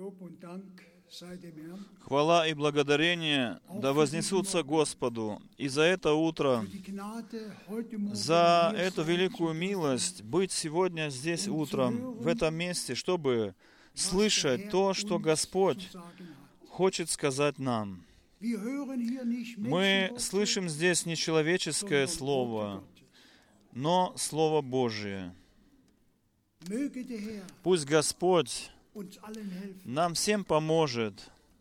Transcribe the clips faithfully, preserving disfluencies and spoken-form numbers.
Хвала и благодарение да вознесутся Господу и за это утро, за эту великую милость быть сегодня здесь утром, в этом месте, чтобы слышать то, что Господь хочет сказать нам. Мы слышим здесь не человеческое слово, но Слово Божие. Пусть Господь нам всем поможет,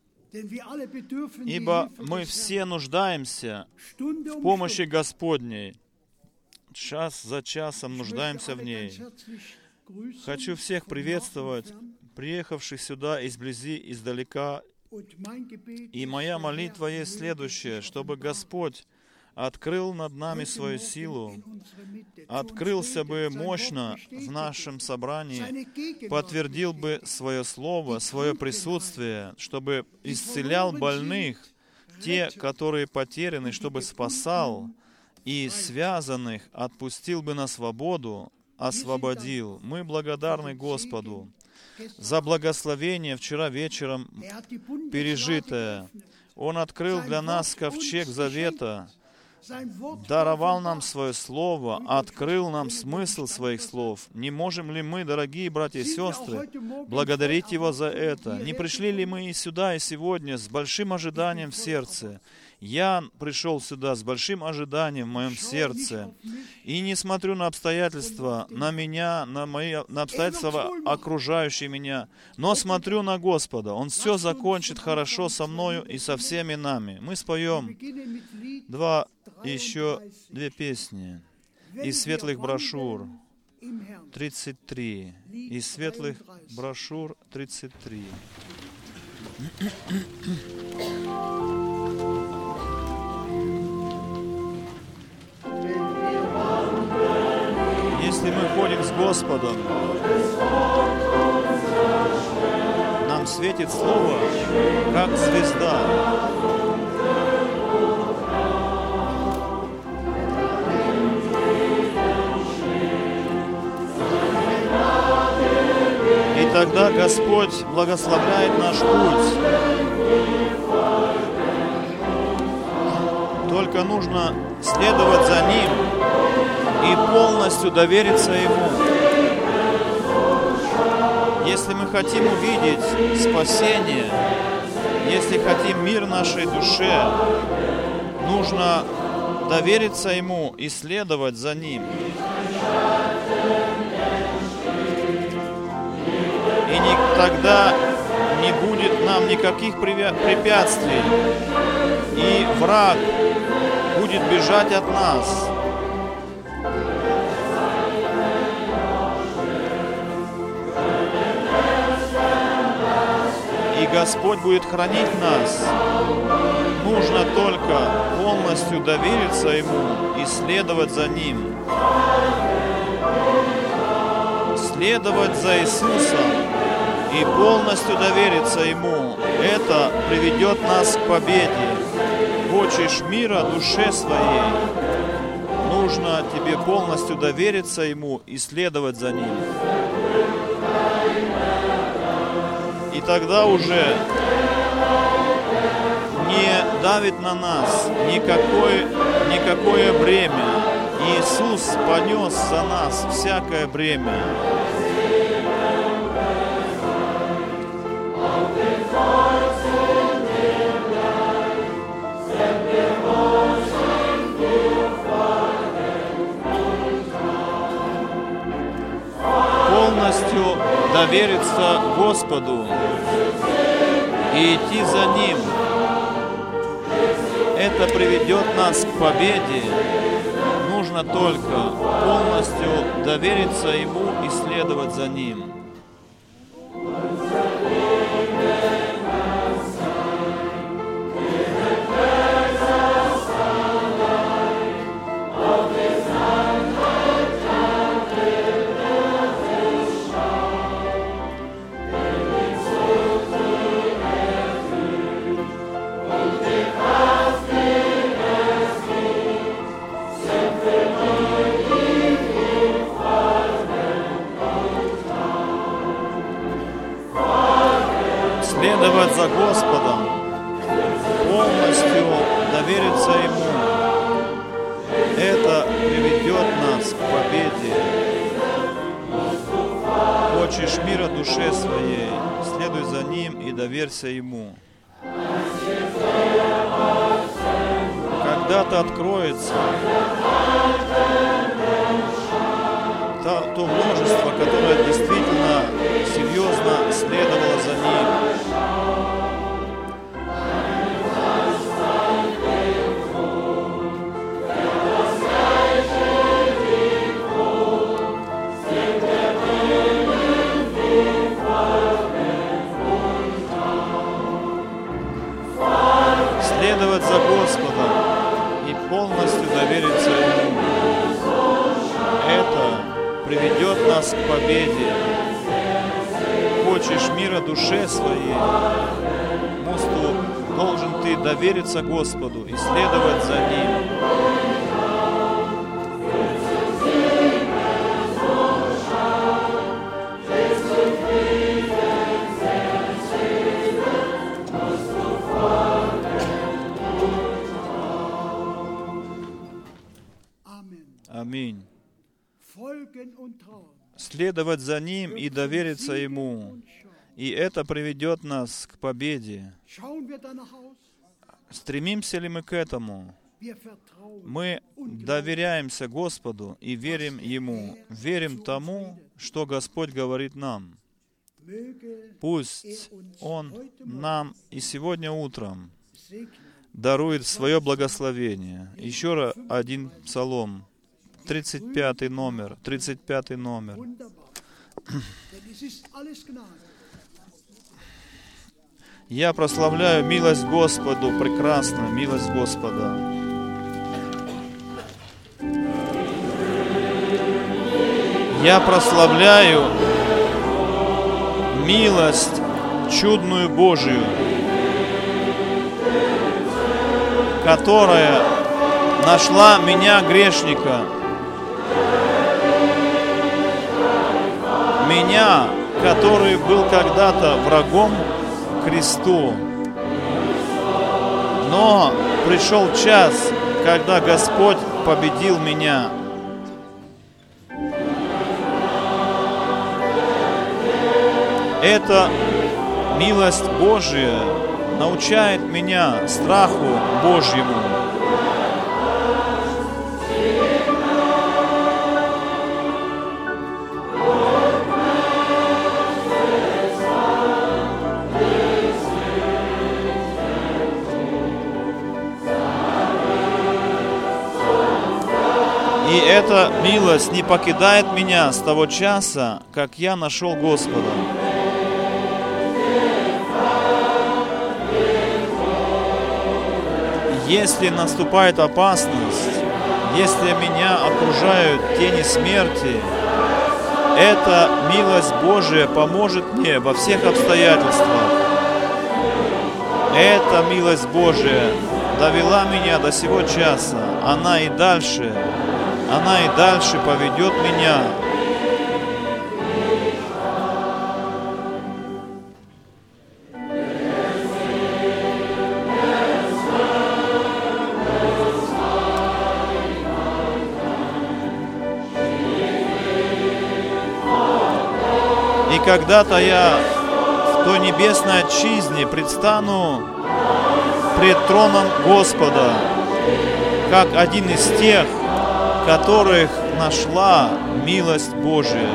ибо мы все нуждаемся в помощи Господней. Час за часом нуждаемся в ней. Хочу всех приветствовать, приехавших сюда изблизи, издалека. И моя молитва есть следующая, чтобы Господь открыл над нами свою силу, открылся бы мощно в нашем собрании, подтвердил бы свое слово, свое присутствие, чтобы исцелял больных, те, которые потеряны, чтобы спасал, и связанных отпустил бы на свободу, освободил. Мы благодарны Господу за благословение вчера вечером пережитое. Он открыл для нас ковчег завета, даровал нам свое слово, открыл нам смысл своих слов. Не можем ли мы, дорогие братья и сестры, благодарить Его за это? Не пришли ли мы и сюда, и сегодня с большим ожиданием в сердце? Я пришел сюда с большим ожиданием в моем сердце. И не смотрю на обстоятельства, на меня, на мои на обстоятельства, окружающие меня, но смотрю на Господа. Он все закончит хорошо со мною и со всеми нами. Мы споем два, еще две песни из светлых брошюр. тридцать три. Из светлых брошюр тридцать три. Если мы ходим с Господом, нам светит Слово, как звезда. И тогда Господь благословляет наш путь. Только нужно следовать за Ним и полностью довериться Ему. Если мы хотим увидеть спасение, если хотим мир нашей душе, нужно довериться Ему и следовать за Ним. И ни, тогда не будет нам никаких препятствий, и враг будет бежать от нас. И Господь будет хранить нас. Нужно только полностью довериться Ему и следовать за Ним. Следовать за Иисусом и полностью довериться Ему. Это приведет нас к победе. Хочешь мира душе своей, нужно тебе полностью довериться Ему и следовать за Ним. И тогда уже не давит на нас никакое, никакое бремя. Иисус понес за нас всякое бремя. Полностью довериться Господу и идти за Ним. Это приведет нас к победе. Нужно только полностью довериться Ему и следовать за Ним. Следовать за Господом, полностью довериться Ему. Это приведет нас к победе. Хочешь мира душе своей, следуй за Ним и доверься Ему. Когда-то откроется то, то множество, которое действительно серьезно следовало за Ним. Следовать за Господом и полностью довериться Ему. Это приведет нас к победе. Хочешь мира душе своей, мосту должен ты довериться Господу и следовать за Ним. Аминь. Следовать за Ним и довериться Ему. И это приведет нас к победе. Стремимся ли мы к этому? Мы доверяемся Господу и верим Ему. Верим тому, что Господь говорит нам. Пусть Он нам и сегодня утром дарует свое благословение. Еще раз один псалом. тридцать пятый номер, тридцать пятый номер. Я прославляю милость Господу, прекрасную милость Господа. Я прославляю милость чудную Божию, которая нашла меня, грешника, меня, который был когда-то врагом Христу. Но пришел час, когда Господь победил меня. Эта милость Божия научает меня страху Божьему. И эта милость не покидает меня с того часа, как я нашел Господа. Если наступает опасность, если меня окружают тени смерти, эта милость Божия поможет мне во всех обстоятельствах. Эта милость Божия довела меня до сего часа. Она и дальше, она и дальше поведет меня. И когда-то я в той небесной отчизне предстану пред троном Господа, как один из тех, которых нашла милость Божия.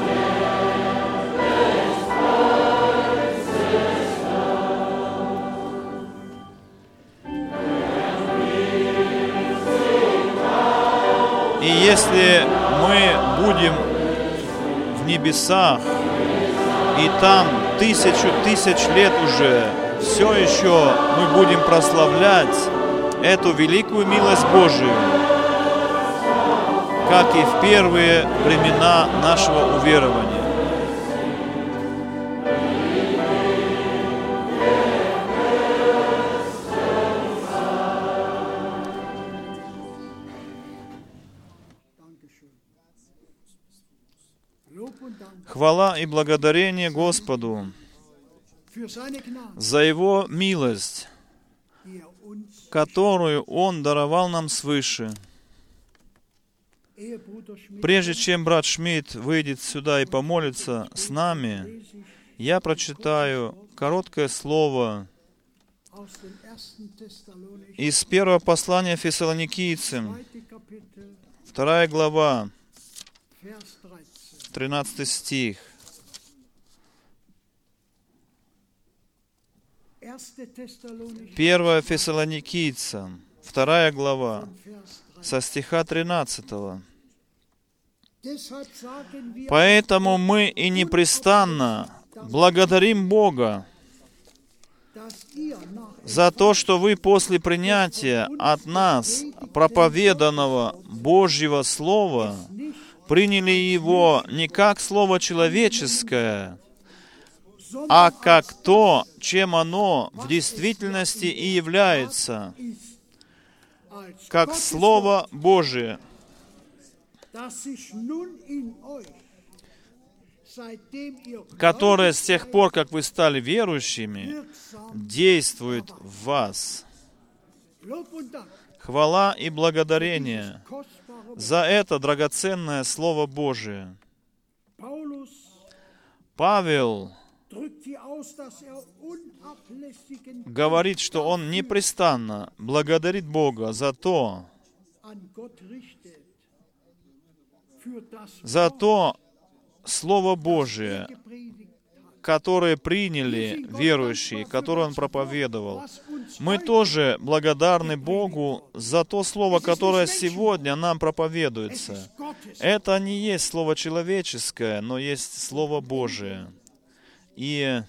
И если мы будем в небесах, и там тысячу тысяч лет уже, все еще мы будем прославлять эту великую милость Божию, как и в первые времена нашего уверования. Хвала и благодарение Господу за Его милость, которую Он даровал нам свыше. Прежде чем брат Шмидт выйдет сюда и помолится с нами, я прочитаю короткое слово из первого послания Фессалоникийцам, вторая глава, тринадцатый стих. Первое Фессалоникийцам, вторая глава, со стиха тринадцатого. «Поэтому мы и непрестанно благодарим Бога за то, что вы после принятия от нас проповеданного Божьего Слова приняли его не как Слово человеческое, а как то, чем оно в действительности и является, как Слово Божие, которое с тех пор, как вы стали верующими, действует в вас. Хвала и благодарение за это драгоценное Слово Божие. Павел говорит, что он непрестанно благодарит Бога за то, за то Слово Божие, которое приняли верующие, которое Он проповедовал. Мы тоже благодарны Богу за то Слово, которое сегодня нам проповедуется. Это не есть Слово человеческое, но есть Слово Божие. И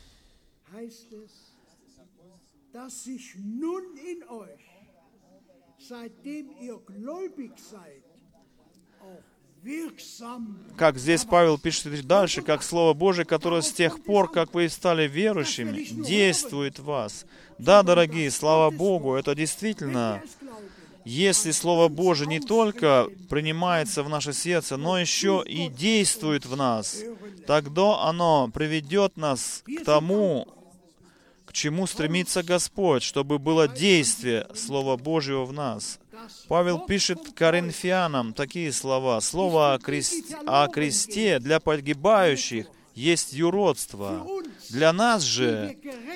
как здесь Павел пишет дальше, как Слово Божие, которое с тех пор, как вы стали верующими, действует в вас. Да, дорогие, слава Богу, это действительно, если Слово Божие не только принимается в наше сердце, но еще и действует в нас, тогда оно приведет нас к тому, к чему стремится Господь, чтобы было действие Слова Божьего в нас. Павел пишет Коринфянам такие слова. Слово о кресте, о кресте для погибающих есть юродство. Для нас же,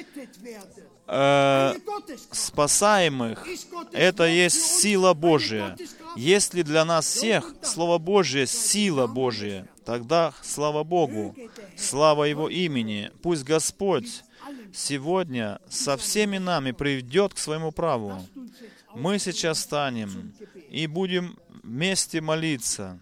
э, спасаемых, это есть сила Божия. Если для нас всех Слово Божие — сила Божия, тогда слава Богу, слава Его имени. Пусть Господь сегодня со всеми нами приведет к своему праву. Мы сейчас встанем и будем вместе молиться.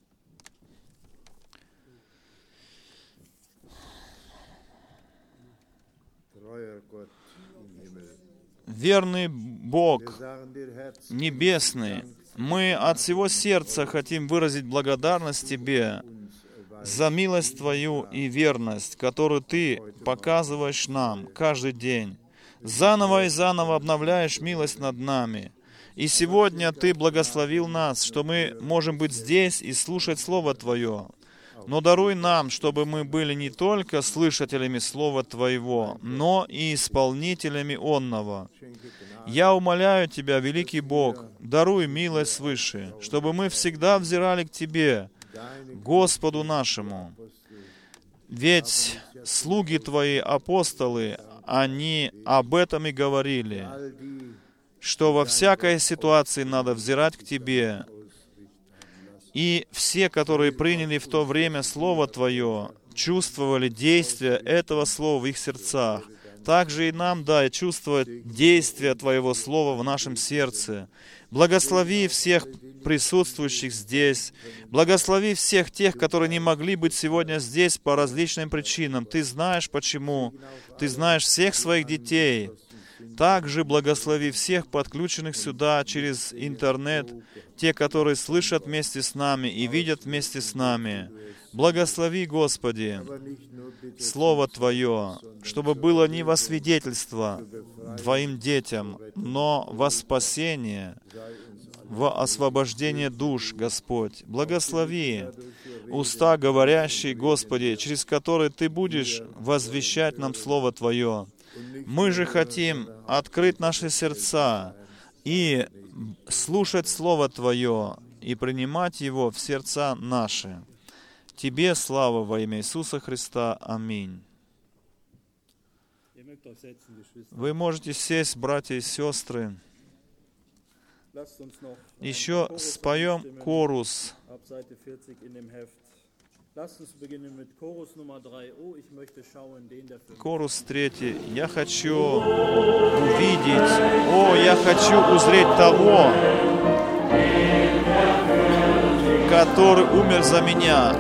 Верный Бог Небесный, мы от всего сердца хотим выразить благодарность Тебе за милость Твою и верность, которую Ты показываешь нам каждый день. Заново и заново обновляешь милость над нами. И сегодня Ты благословил нас, что мы можем быть здесь и слушать Слово Твое. Но даруй нам, чтобы мы были не только слышателями Слова Твоего, но и исполнителями онного. Я умоляю Тебя, великий Бог, даруй милость свыше, чтобы мы всегда взирали к Тебе, Господу нашему. Ведь слуги Твои, апостолы, они об этом и говорили, что во всякой ситуации надо взирать к Тебе. И все, которые приняли в то время Слово Твое, чувствовали действие этого Слова в их сердцах. Также и нам дай чувствовать действие Твоего Слова в нашем сердце. Благослови всех присутствующих здесь. Благослови всех тех, которые не могли быть сегодня здесь по различным причинам. Ты знаешь почему. Ты знаешь всех своих детей. Также благослови всех подключенных сюда через интернет, те, которые слышат вместе с нами и видят вместе с нами. Благослови, Господи, Слово Твое, чтобы было не во свидетельство Твоим детям, но во спасение, во освобождение душ, Господь. Благослови, уста говорящие, Господи, через которые Ты будешь возвещать нам Слово Твое. Мы же хотим открыть наши сердца и слушать Слово Твое и принимать его в сердца наши. Тебе слава во имя Иисуса Христа. Аминь. Вы можете сесть, братья и сестры. Еще споем хорус. Хорус третий. Я хочу увидеть, о, я хочу узреть того, который умер за меня.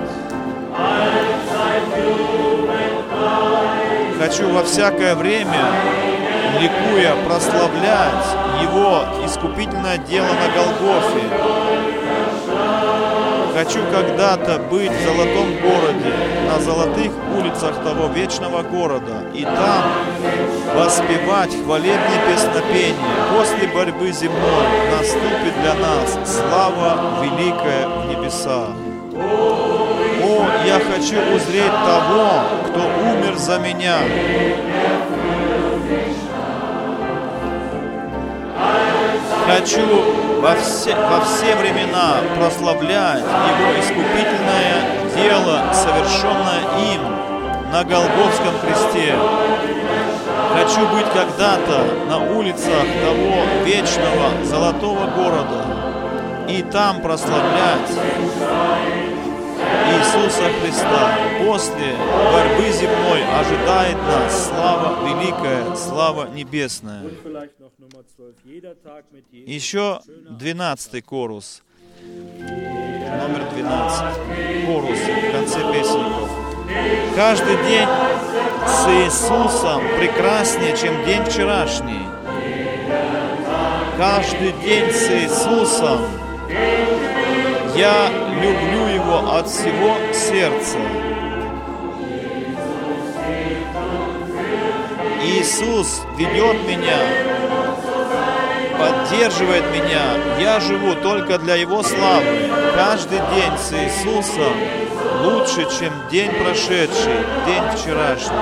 Хочу во всякое время, ликуя, прославлять Его искупительное дело на Голгофе. Хочу когда-то быть в золотом городе, на золотых улицах того вечного города, и там воспевать хвалебные песнопения. После борьбы земной наступит для нас слава великая в небесах. О, я хочу узреть того, кто умер за меня. Хочу во все, во все времена прославлять Его искупительное дело, совершенное им на Голгофском кресте. Хочу быть когда-то на улицах того вечного золотого города и там прославлять Иисуса Христа. После борьбы земной ожидает нас слава великая, слава небесная. Еще двенадцатый хорус. Номер двенадцать. Хорус в конце песенников. Каждый день с Иисусом прекраснее, чем день вчерашний. Каждый день с Иисусом я люблю Его от всего сердца. Иисус ведет меня, поддерживает меня. Я живу только для Его славы. Каждый день с Иисусом лучше, чем день прошедший, день вчерашний.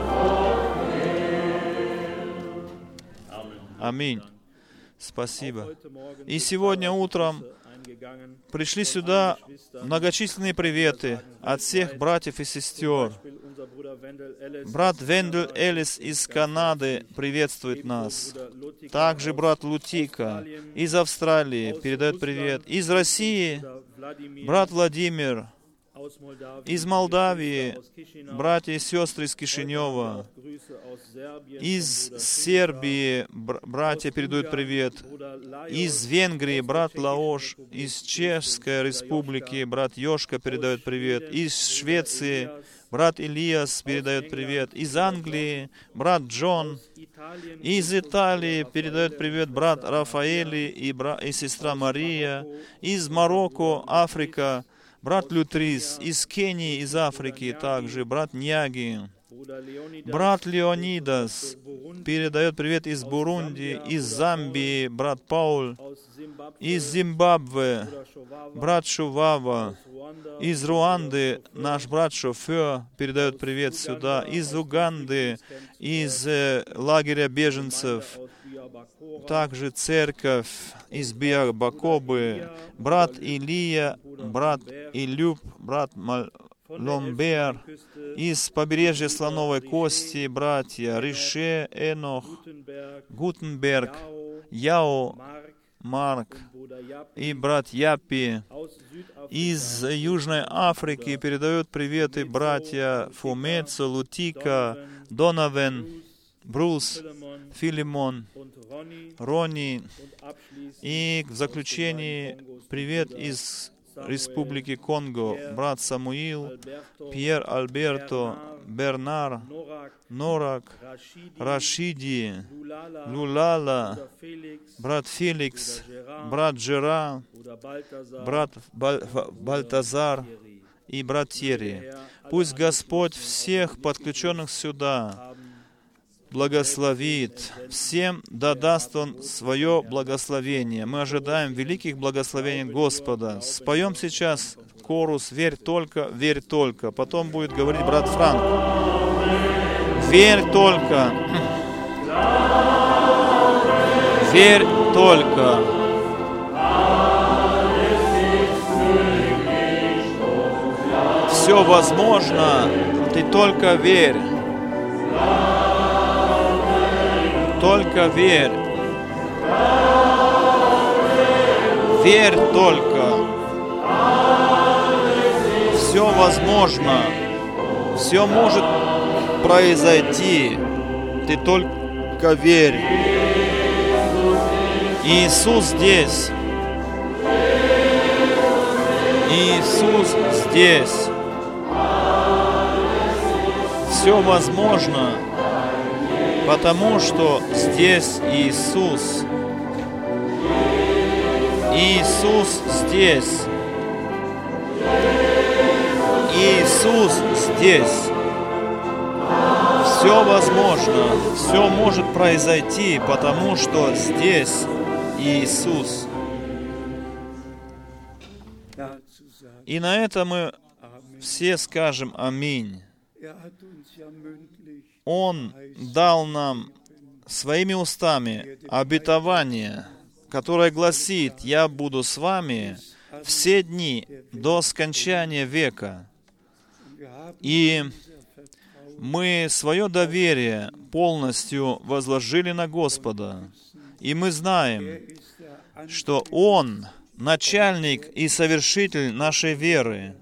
Аминь. Спасибо. И сегодня утром пришли сюда многочисленные приветы от всех братьев и сестер. Брат Вендель Эллис из Канады приветствует нас. Также брат Лутика из Австралии передает привет. Из России брат Владимир. Из Молдавии братья и сестры из Кишинева. Из Сербии братья передают привет. Из Венгрии брат Лаош. Из Чешской Республики брат Йошка передает привет. Из Швеции брат Ильяс передает привет. Из Англии брат Джон. Из Италии передает привет брат Рафаэли и, бра... и сестра Мария. Из Марокко, Африка, брат Лютрис. Из Кении, из Африки также брат Ньяги. Брат Леонидас передает привет из Бурунди, из Замбии, брат Пауль, из Зимбабве, брат Шувава, из Руанды наш брат Шофер передает привет сюда, из Уганды, из э, лагеря беженцев, также церковь из Биабакобы, брат Илия, брат Илюб, брат Маль... Ломбер, из побережья Слоновой Кости, братья Рише, Энох, Гутенберг, Яо, Марк и брат Япи. Из Южной Африки передают приветы братья Фумецо, Лутика, Доновен, Брус, Филимон, Ронни. И в заключении привет из Республики Конго, брат Самуил, Пьер Альберто, Бернар, Норак, Рашиди, Лулала, брат Феликс, брат Жера, брат Бальтазар и брат Терри. Пусть Господь всех подключенных сюда благословит. Всем да даст Он свое благословение. Мы ожидаем великих благословений Господа. Споем сейчас корус «Верь только, верь только». Потом будет говорить брат Франк. Верь только. Верь только. Все возможно, ты только верь. Только верь. Верь только. Все возможно. Все может произойти. Ты только верь. Иисус здесь. Иисус здесь. Все возможно, потому что здесь Иисус. Иисус здесь. Иисус здесь. Все возможно, все может произойти, потому что здесь Иисус. И на это мы все скажем аминь. Он дал нам своими устами обетование, которое гласит: «Я буду с вами все дни до скончания века». И мы свое доверие полностью возложили на Господа. И мы знаем, что Он начальник и совершитель нашей веры.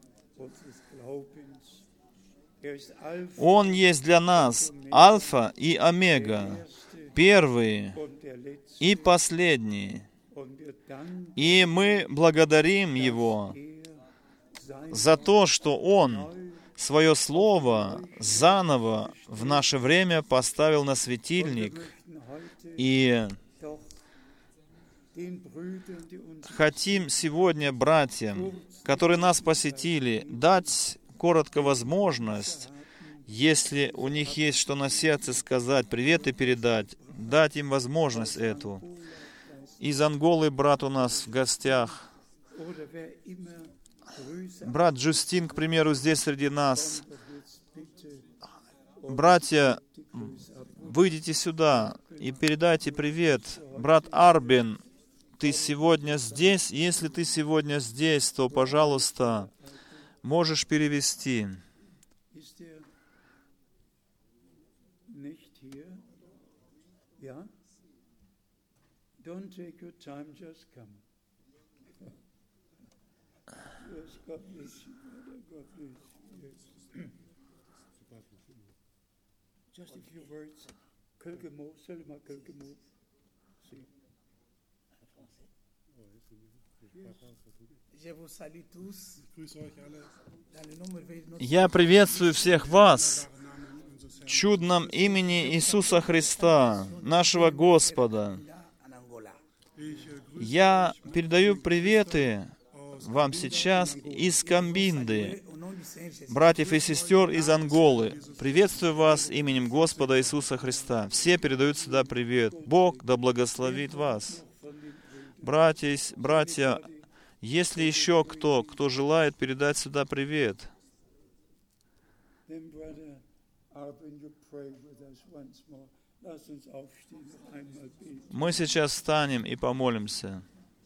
Он есть для нас Альфа и Омега, первый и последний. И мы благодарим Его за то, что Он свое Слово заново в наше время поставил на светильник. И хотим сегодня братьям, которые нас посетили, дать коротко возможность, если у них есть что на сердце сказать, привет и передать, дать им возможность эту. Из Анголы брат у нас в гостях. Брат Джустин, к примеру, здесь среди нас. Братья, выйдите сюда и передайте привет. Брат Арбин, ты сегодня здесь? Если ты сегодня здесь, то, пожалуйста, можешь перевести. Я приветствую всех вас в чудном имени Иисуса Христа, нашего Господа. Я передаю приветы вам сейчас из Камбинды, братьев и сестер из Анголы. Приветствую вас именем Господа Иисуса Христа. Все передают сюда привет. Бог да благословит вас. Братья, братья, есть ли еще кто, кто желает передать сюда привет? Мы сейчас встанем и помолимся.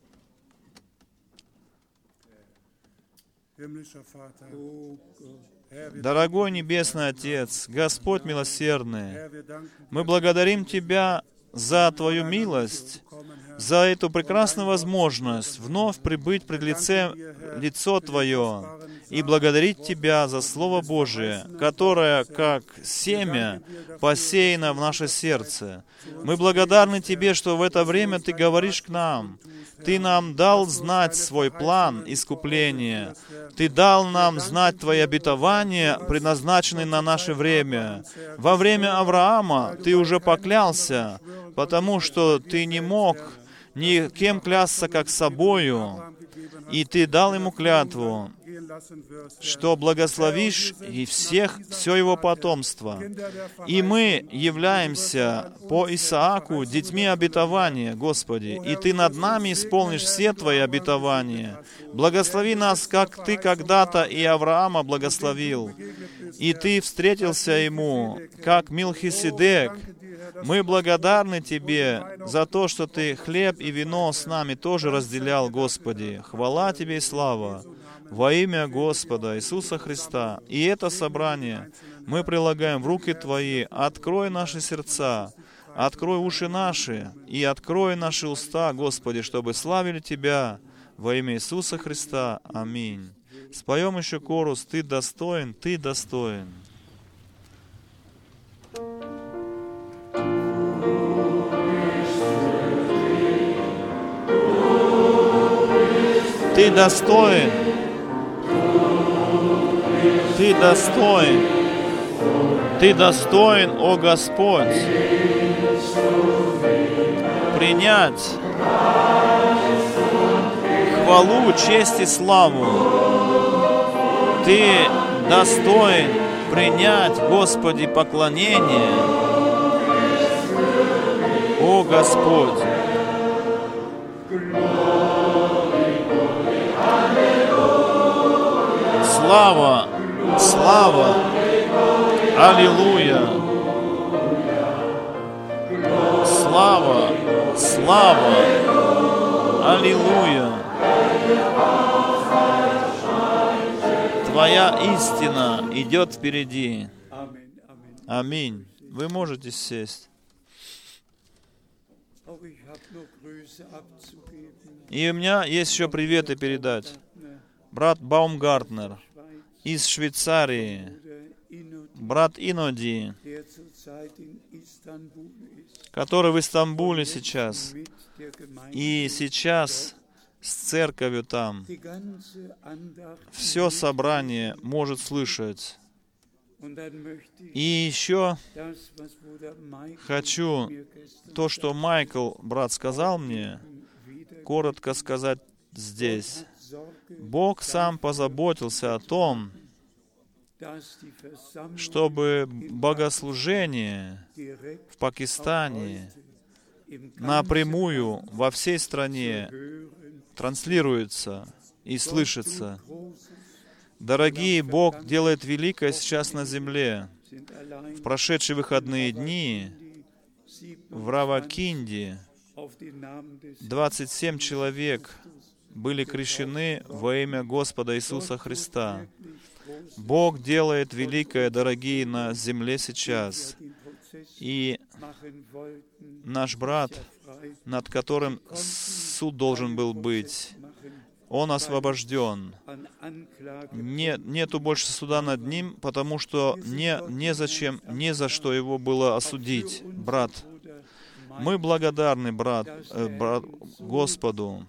Дорогой Небесный Отец, Господь милосердный, мы благодарим Тебя за Твою милость, за эту прекрасную возможность вновь прибыть пред лице, лицо Твое и благодарить Тебя за Слово Божие, которое, как семя, посеяно в наше сердце. Мы благодарны Тебе, что в это время Ты говоришь к нам. Ты нам дал знать свой план искупления. Ты дал нам знать Твои обетования, предназначенные на наше время. Во время Авраама Ты уже поклялся, потому что Ты не мог ни кем клясться, как собою. И Ты дал ему клятву. что благословишь и всех, все его потомство. И мы являемся по Исааку детьми обетования, Господи, и Ты над нами исполнишь все Твои обетования. Благослови нас, как Ты когда-то и Авраама благословил, и Ты встретился ему, как Милхиседек. Мы благодарны Тебе за то, что Ты хлеб и вино с нами тоже разделял, Господи. Хвала Тебе и слава во имя Господа Иисуса Христа. И это собрание мы прилагаем в руки Твои. Открой наши сердца, открой уши наши и открой наши уста, Господи, чтобы славили Тебя во имя Иисуса Христа. Аминь. Споем еще корус «Ты достоин, Ты достоин». Ты достоин, Ты достоин, Ты достоин, о Господь, принять хвалу, честь и славу. Ты достоин принять, Господи, поклонение, о Господь. Слава, слава, аллилуйя, слава, слава, аллилуйя. Твоя истина идет впереди. Аминь. Вы можете сесть. И у меня есть еще приветы передать. Брат Баумгартнер из Швейцарии, брат Иноди, который в Истамбуле сейчас, и сейчас с церковью там. Все собрание может слышать. И еще хочу то, что Майкл, брат, сказал мне, коротко сказать здесь. Бог сам позаботился о том, чтобы богослужение в Пакистане напрямую во всей стране транслируется и слышится. Дорогие, Бог делает великое сейчас на земле. В прошедшие выходные дни в Равакинде двадцать семь человек были крещены во имя Господа Иисуса Христа. Бог делает великое, дорогие, на земле сейчас. И наш брат, над которым суд должен был быть, он освобожден. Не, нету больше суда над ним, потому что не, незачем, не за что его было осудить, брат. Мы благодарны, брат, э, брат, Господу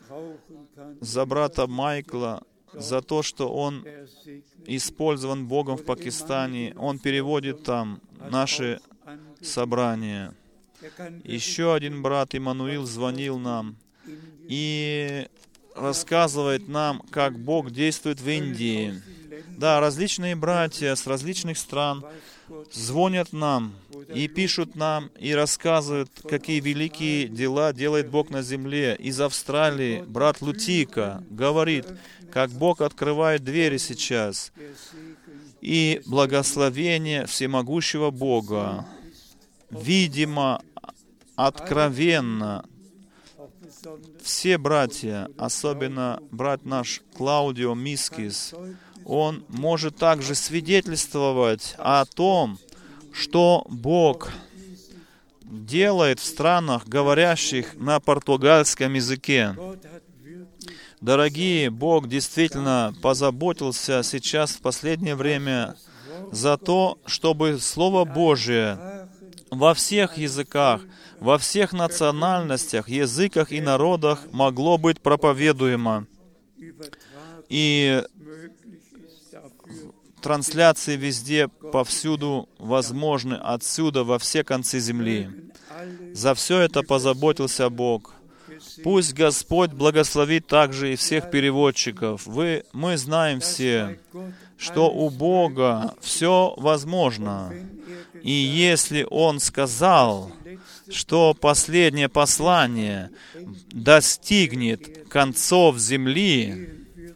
за брата Майкла, за то, что он использован Богом в Пакистане. Он переводит там наши собрания. Еще один брат Иммануил звонил нам и рассказывает нам, как Бог действует в Индии. Да, различные братья с различных стран звонят нам и пишут нам, и рассказывают, какие великие дела делает Бог на земле. Из Австралии брат Лутика говорит, как Бог открывает двери сейчас. И благословение всемогущего Бога, видимо, откровенно, все братья, особенно брат наш Клаудио Мискис, он может также свидетельствовать о том, что Бог делает в странах, говорящих на португальском языке. Дорогие, Бог действительно позаботился сейчас в последнее время за то, чтобы Слово Божие во всех языках, во всех национальностях, языках и народах могло быть проповедуемо. И трансляции везде, повсюду возможны, отсюда во все концы земли. За все это позаботился Бог. Пусть Господь благословит также и всех переводчиков. Вы, мы знаем все, что у Бога все возможно. И если Он сказал, что последнее послание достигнет концов земли,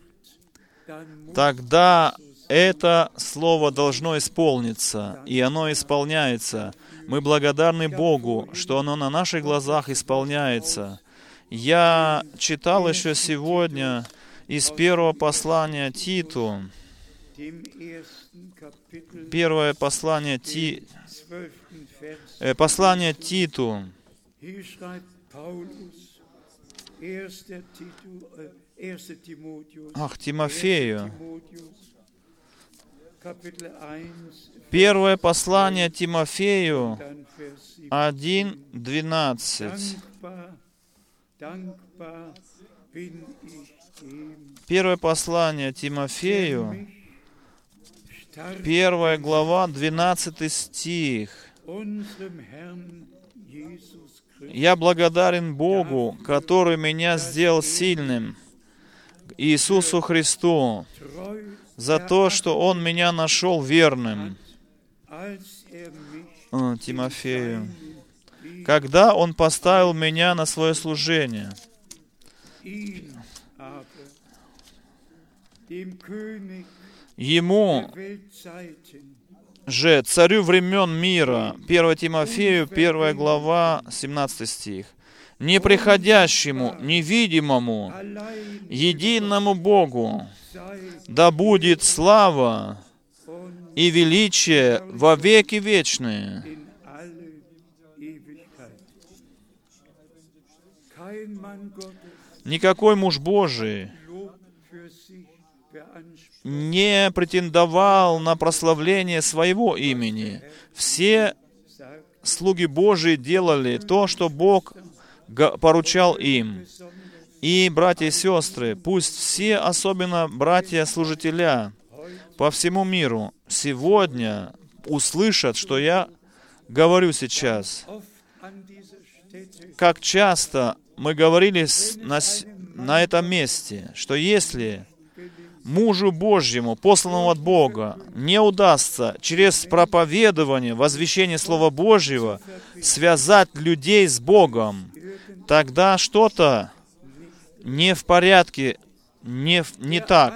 тогда это слово должно исполниться, и оно исполняется. Мы благодарны Богу, что оно на наших глазах исполняется. Я читал еще сегодня из первого послания Титу, первое послание, Ти, э, послание Титу, ах, Тимофею, первое послание Тимофею, один двенадцать. Первое послание Тимофею, первая глава, двенадцатый стих. «Я благодарен Богу, который меня сделал сильным, Иисусу Христу, за то, что Он меня нашел верным». О, Тимофею. «Когда Он поставил меня на свое служение». Ему же, царю времен мира, первое Тимофею, первая глава, семнадцатый стих, неприходящему, невидимому, единому Богу, да будет слава и величие во веки вечные. Никакой муж Божий не претендовал на прославление своего имени. Все слуги Божии делали то, что Бог поручал им. И, братья и сестры, пусть все, особенно братья-служителя по всему миру, сегодня услышат, что я говорю сейчас. Как часто мы говорили на, на этом месте, что если мужу Божьему, посланному от Бога, не удастся через проповедование, возвещение Слова Божьего связать людей с Богом, тогда что-то не в порядке, не, не так.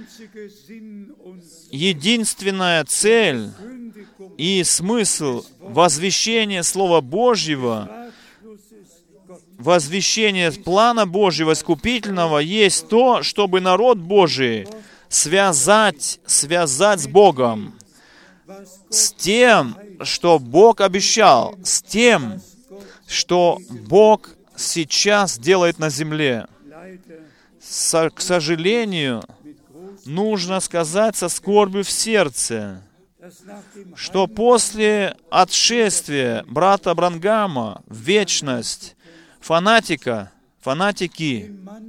Единственная цель и смысл возвещения Слова Божьего, возвещение плана Божьего искупительного есть то, чтобы народ Божий связать, связать с Богом, с тем, что Бог обещал, с тем, что Бог сейчас делает на земле. Со, к сожалению, нужно сказать со скорбью в сердце, что после отшествия брата Бранхама в вечность фанатика, фанатики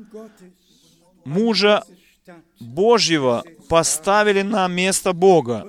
мужа Божьего поставили на место Бога.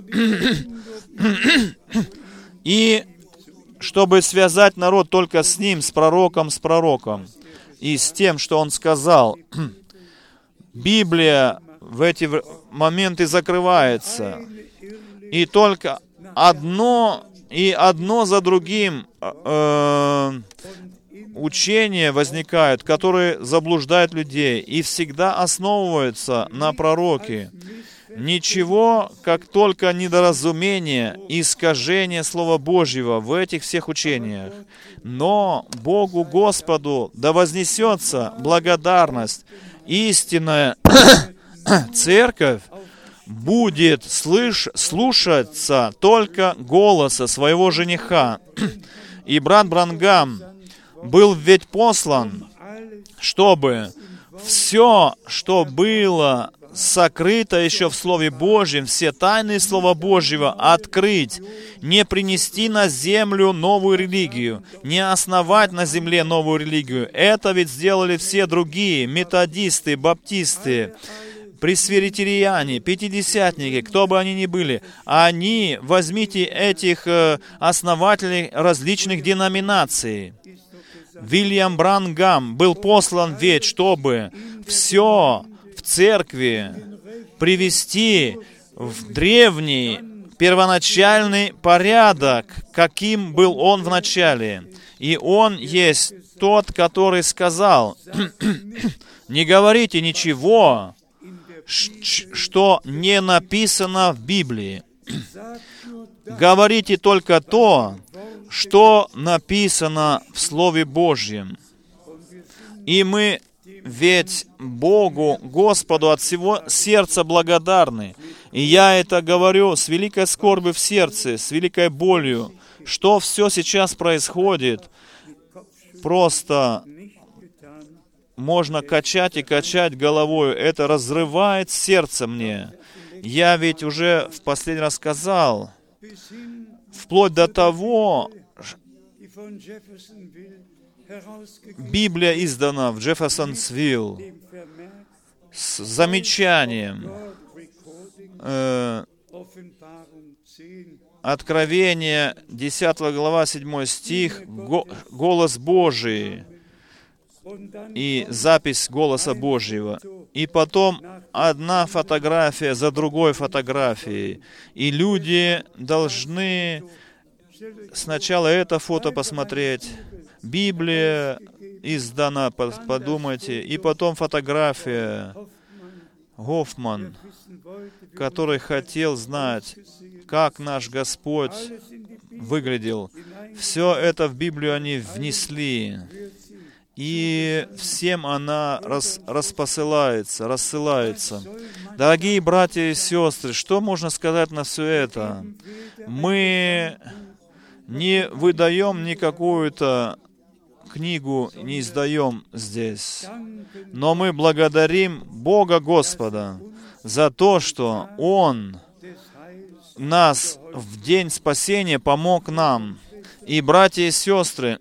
И чтобы связать народ только с ним, с пророком, с пророком, и с тем, что он сказал, Библия в эти моменты закрывается, и только одно и одно за другим э, учения возникают, которые заблуждают людей и всегда основываются на пророке. Ничего, как только недоразумение, искажение Слова Божьего в этих всех учениях. Но Богу Господу да вознесется благодарность. Истинная церковь будет слыш, слушаться только голоса своего жениха. И брат Бранхам был ведь послан, чтобы все, что было сокрыто еще в Слове Божьем, все тайны Слова Божьего открыть, не принести на землю новую религию, не основать на земле новую религию. Это ведь сделали все другие, методисты, баптисты, пресвитериане, пятидесятники, кто бы они ни были. Они, возьмите этих основателей различных деноминаций. Вильям Бранхам был послан ведь, чтобы все в церкви привести в древний, первоначальный порядок, каким был он в начале. И он есть тот, который сказал, не говорите ничего, что не написано в Библии. Говорите только то, что написано в Слове Божьем. И мы ведь Богу, Господу от всего сердца благодарны. И я это говорю с великой скорбью в сердце, с великой болью, что все сейчас происходит. Просто можно качать и качать головой. Это разрывает сердце мне. Я ведь уже в последний раз сказал, вплоть до того, Библия издана в Джефферсонсвилл с замечанием э, Откровение, десятая глава, седьмой стих, го, голос Божий и запись голоса Божьего. И потом одна фотография за другой фотографией. И люди должны сначала это фото посмотреть. Библия издана, подумайте. И потом фотография. Гофман, который хотел знать, как наш Господь выглядел. Все это в Библию они внесли. И всем она рас, распосылается, рассылается. Дорогие братья и сестры, что можно сказать на все это? Мы не выдаем никакую-то книгу, не издаем здесь. Но мы благодарим Бога Господа за то, что Он нас в день спасения помог нам. И, братья и сестры,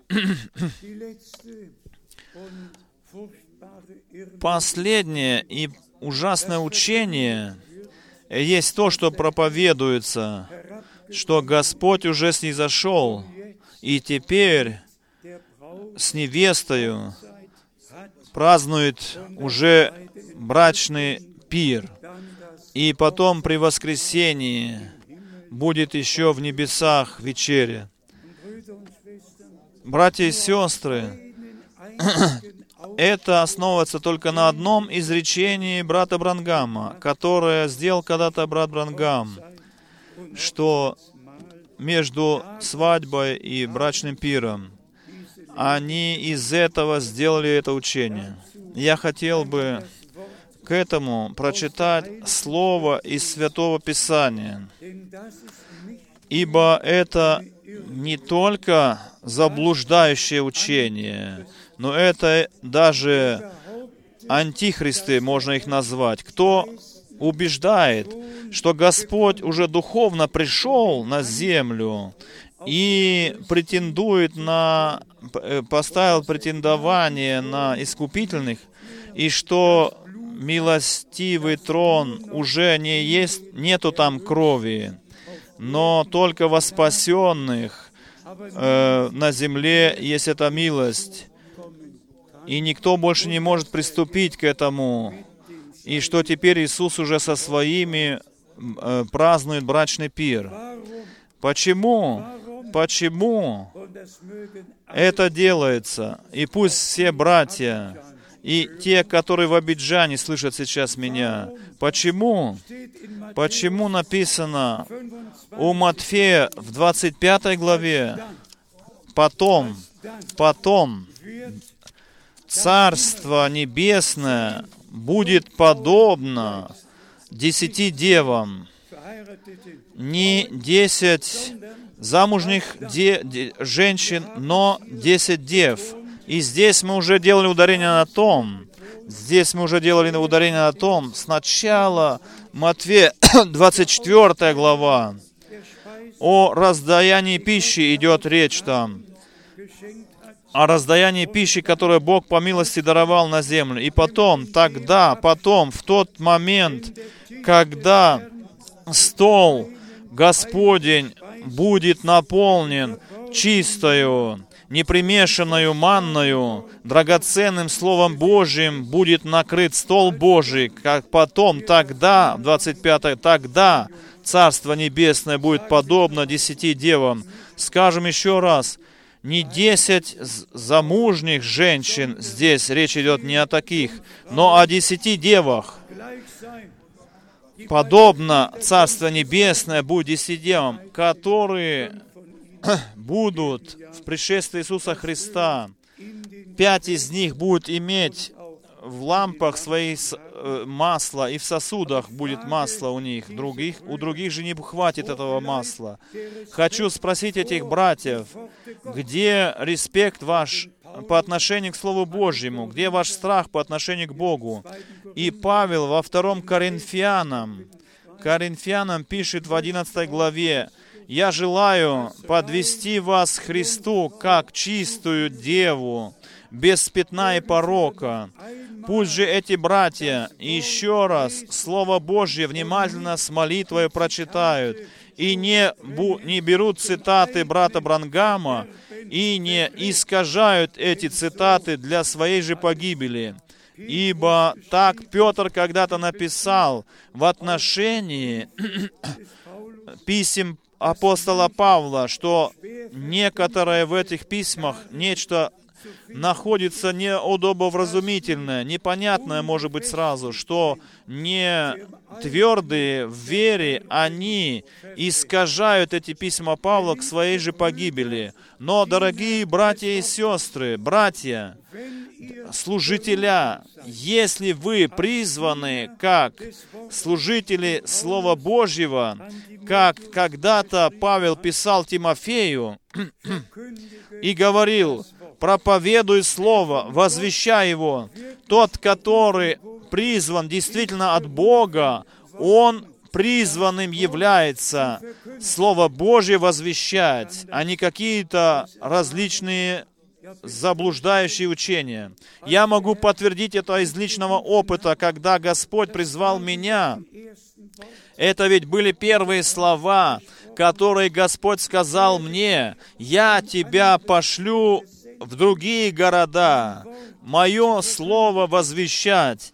последнее и ужасное учение есть то, что проповедуется, что Господь уже снизошел, и теперь с невестою празднует уже брачный пир. И потом при воскресении будет еще в небесах вечеря. Братья и сестры, это основывается только на одном изречении брата Бранхама, которое сделал когда-то брат Бранхам, что между свадьбой и брачным пиром они из этого сделали это учение. Я хотел бы к этому прочитать слово из Святого Писания, ибо это не только заблуждающее учение, но это даже антихристы, можно их назвать, кто убеждает, что Господь уже духовно пришел на землю и претендует на, поставил претендование на искупительных, и что милостивый трон уже не есть, нету там крови, но только во спасенных э, на земле есть эта милость, и никто больше не может приступить к этому, и что теперь Иисус уже со своими э, празднует брачный пир. Почему? Почему это делается? И пусть все братья и те, которые в Абиджане слышат сейчас меня, почему? Почему написано у Матфея в двадцать пятой главе, потом, потом Царство Небесное будет подобно десяти девам, не десять замужних де, де, женщин, но десять дев. И здесь мы уже делали ударение на том, здесь мы уже делали ударение на том, сначала Матфея двадцать четвёртая глава, о раздаянии пищи идет речь там, о раздаянии пищи, которую Бог по милости даровал на землю. И потом, тогда, потом, в тот момент, когда стол Господень будет наполнен чистою непримешанную манною, драгоценным Словом Божьим будет накрыт стол Божий, как потом, тогда, двадцать пятое, тогда Царство Небесное будет подобно десяти девам. Скажем еще раз, не десять замужних женщин, здесь речь идет не о таких, но о десяти девах. Подобно Царство Небесное будет десяти девам, которые будут в пришествии Иисуса Христа. Пять из них будут иметь в лампах свои масло, и в сосудах будет масло у них. Других, у других же не хватит этого масла. Хочу спросить этих братьев, где респект ваш по отношению к Слову Божьему, где ваш страх по отношению к Богу? И Павел во втором Коринфянам, Коринфянам пишет в одиннадцатой главе: «Я желаю подвести вас к Христу, как чистую деву, без пятна и порока. Пусть же эти братья еще раз Слово Божье внимательно с молитвой прочитают и не, бу, не берут цитаты брата Бранхама и не искажают эти цитаты для своей же погибели. Ибо так Петр когда-то написал в отношении писем апостола Павла, что некоторое в этих письмах, нечто находится неудобовразумительное, непонятное, может быть, сразу, что не твердые в вере, они искажают эти письма Павла к своей же погибели. Но, дорогие братья и сестры, братья, служителя, если вы призваны как служители Слова Божьего, как когда-то Павел писал Тимофею и говорил: проповедуй Слово, возвещай его. Тот, который призван действительно от Бога, он призванным является Слово Божье возвещать, а не какие-то различные заблуждающие учения. Я могу подтвердить это из личного опыта, когда Господь призвал меня. Это ведь были первые слова, которые Господь сказал мне: «Я тебя пошлю в другие города, мое слово возвещать».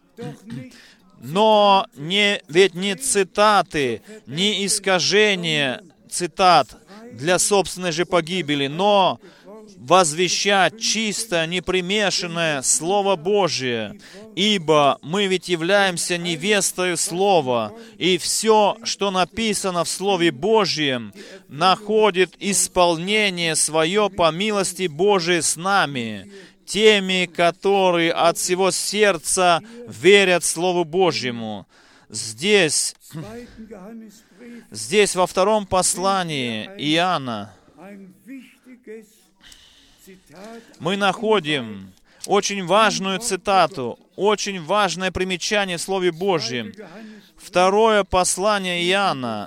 Но не, ведь не цитаты, не искажения цитат для собственной же погибели, но возвещать чисто, непримешанное Слово Божие. Ибо мы ведь являемся невестою Слова, и все, что написано в Слове Божьем, находит исполнение свое по милости Божией с нами, теми, которые от всего сердца верят Слову Божьему. Здесь, здесь во втором послании Иоанна мы находим очень важную цитату, очень важное примечание в Слове Божьем. Второе послание Иоанна,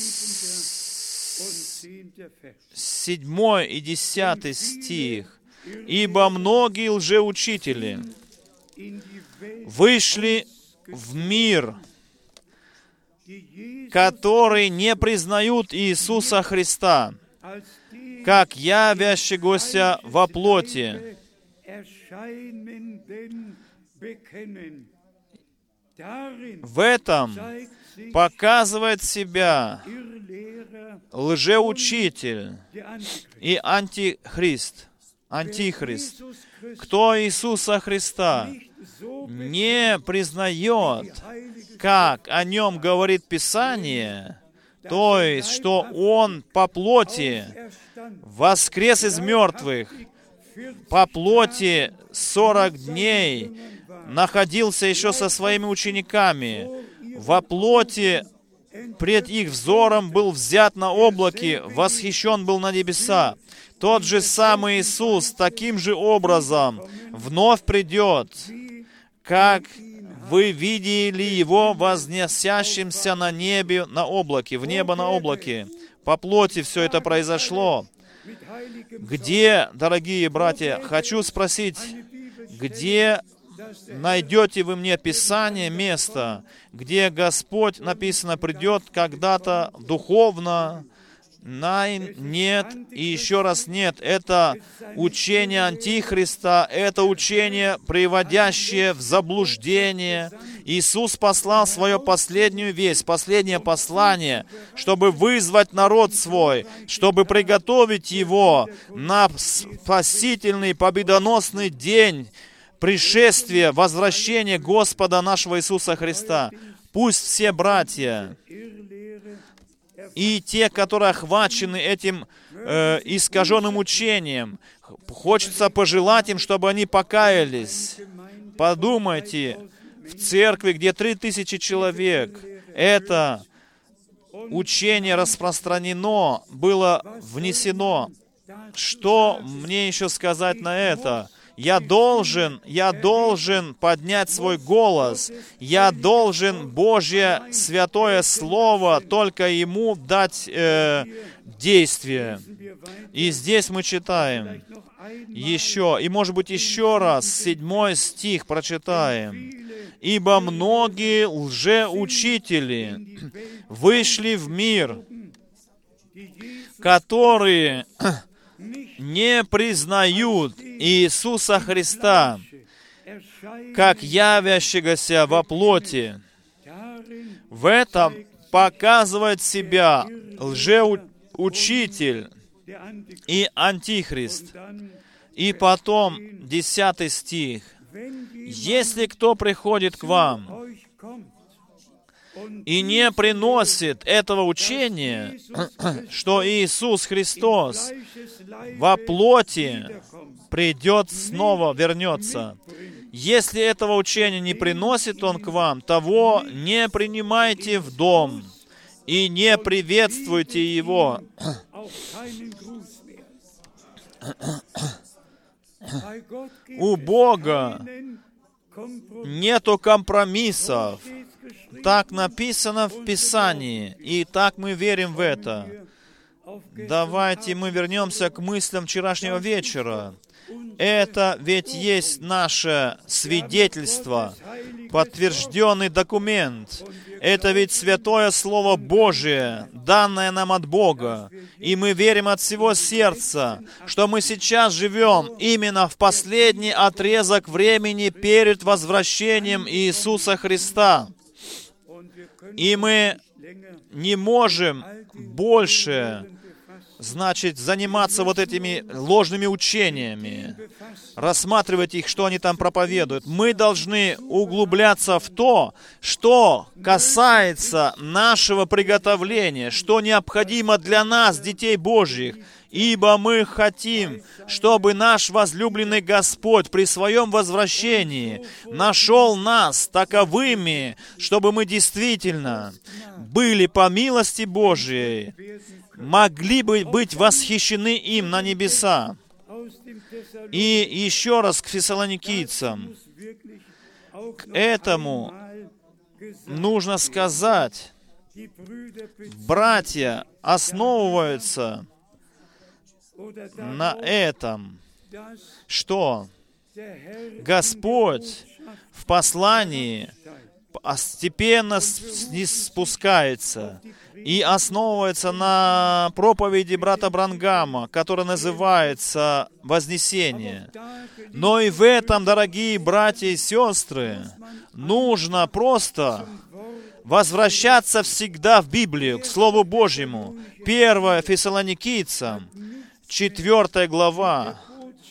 седьмой и десятый стих. «Ибо многие лжеучители вышли в мир, которые не признают Иисуса Христа, как явящегося во плоти». В этом показывает себя лжеучитель и антихрист. Антихрист. Кто Иисуса Христа не признает, как о нем говорит Писание, то есть, что Он по плоти воскрес из мертвых, по плоти сорок дней находился еще со своими учениками, во плоти пред их взором был взят на облаке, восхищен был на небеса. Тот же самый Иисус таким же образом вновь придет, как вы видели Его вознесящимся на небе, на облаке, в небо на облаке. По плоти все это произошло. Где, дорогие братья, хочу спросить, где найдете вы мне Писание, место, где Господь, написано, придет когда-то духовно Nein, нет и еще раз нет. Это учение Антихриста, это учение, приводящее в заблуждение. Иисус послал свою последнюю весть, последнее послание, чтобы вызвать народ свой, чтобы приготовить его на спасительный, победоносный день пришествия, возвращения Господа нашего Иисуса Христа. Пусть все братья и те, которые охвачены этим э, искаженным учением, хочется пожелать им, чтобы они покаялись. Подумайте, в церкви, где три тысячи человек, это учение распространено, было внесено. Что мне еще сказать на это? Я должен, я должен поднять свой голос. Я должен Божье святое Слово только Ему дать э, действие. И здесь мы читаем еще, и может быть еще раз, седьмой стих прочитаем. «Ибо многие лжеучители вышли в мир, которые не признают Иисуса Христа, как явящегося во плоти». В этом показывает себя лжеучитель и антихрист. И потом, десятый стих. «Если кто приходит к вам и не приносит этого учения, что Иисус Христос во плоти придет снова, вернется. Если этого учения не приносит он к вам, того не принимайте в дом и не приветствуйте его». У Бога нету компромиссов. Так написано в Писании, и так мы верим в это. Давайте мы вернемся к мыслям вчерашнего вечера. Это ведь есть наше свидетельство, подтвержденный документ. Это ведь святое Слово Божие, данное нам от Бога. И мы верим от всего сердца, что мы сейчас живем именно в последний отрезок времени перед возвращением Иисуса Христа. И мы не можем больше, значит, заниматься вот этими ложными учениями, рассматривать их, что они там проповедуют. Мы должны углубляться в то, что касается нашего приготовления, что необходимо для нас, детей Божьих, ибо мы хотим, чтобы наш возлюбленный Господь при своем возвращении нашел нас таковыми, чтобы мы действительно были по милости Божией, могли бы быть восхищены им на небеса. И еще раз к фессалоникийцам. К этому нужно сказать, братья основываются на этом, что Господь в послании постепенно спускается и основывается на проповеди брата Бранхама, которая называется «Вознесение». Но и в этом, дорогие братья и сестры, нужно просто возвращаться всегда в Библию, к Слову Божьему. Первое Фессалоникийцам, четвертая глава,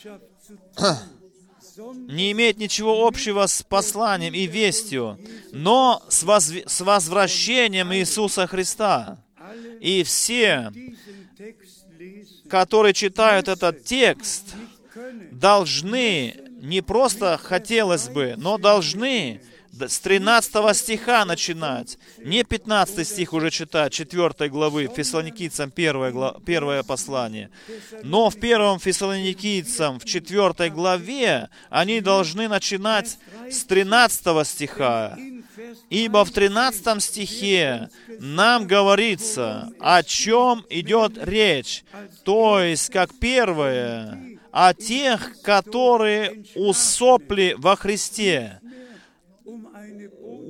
не имеет ничего общего с посланием и вестью, но с, возв... с возвращением Иисуса Христа. И все, которые читают этот текст, должны, не просто хотелось бы, но должны с тринадцатого стиха начинать. Не пятнадцатый стих уже читать, четвёртой главы, Фессалоникийцам первое, глав, первое послание. Но в первом Фессалоникийцам, в четвёртой главе, они должны начинать с тринадцатого стиха. Ибо в тринадцатом стихе нам говорится, о чем идет речь. То есть, как первое, о тех, которые усопли во Христе.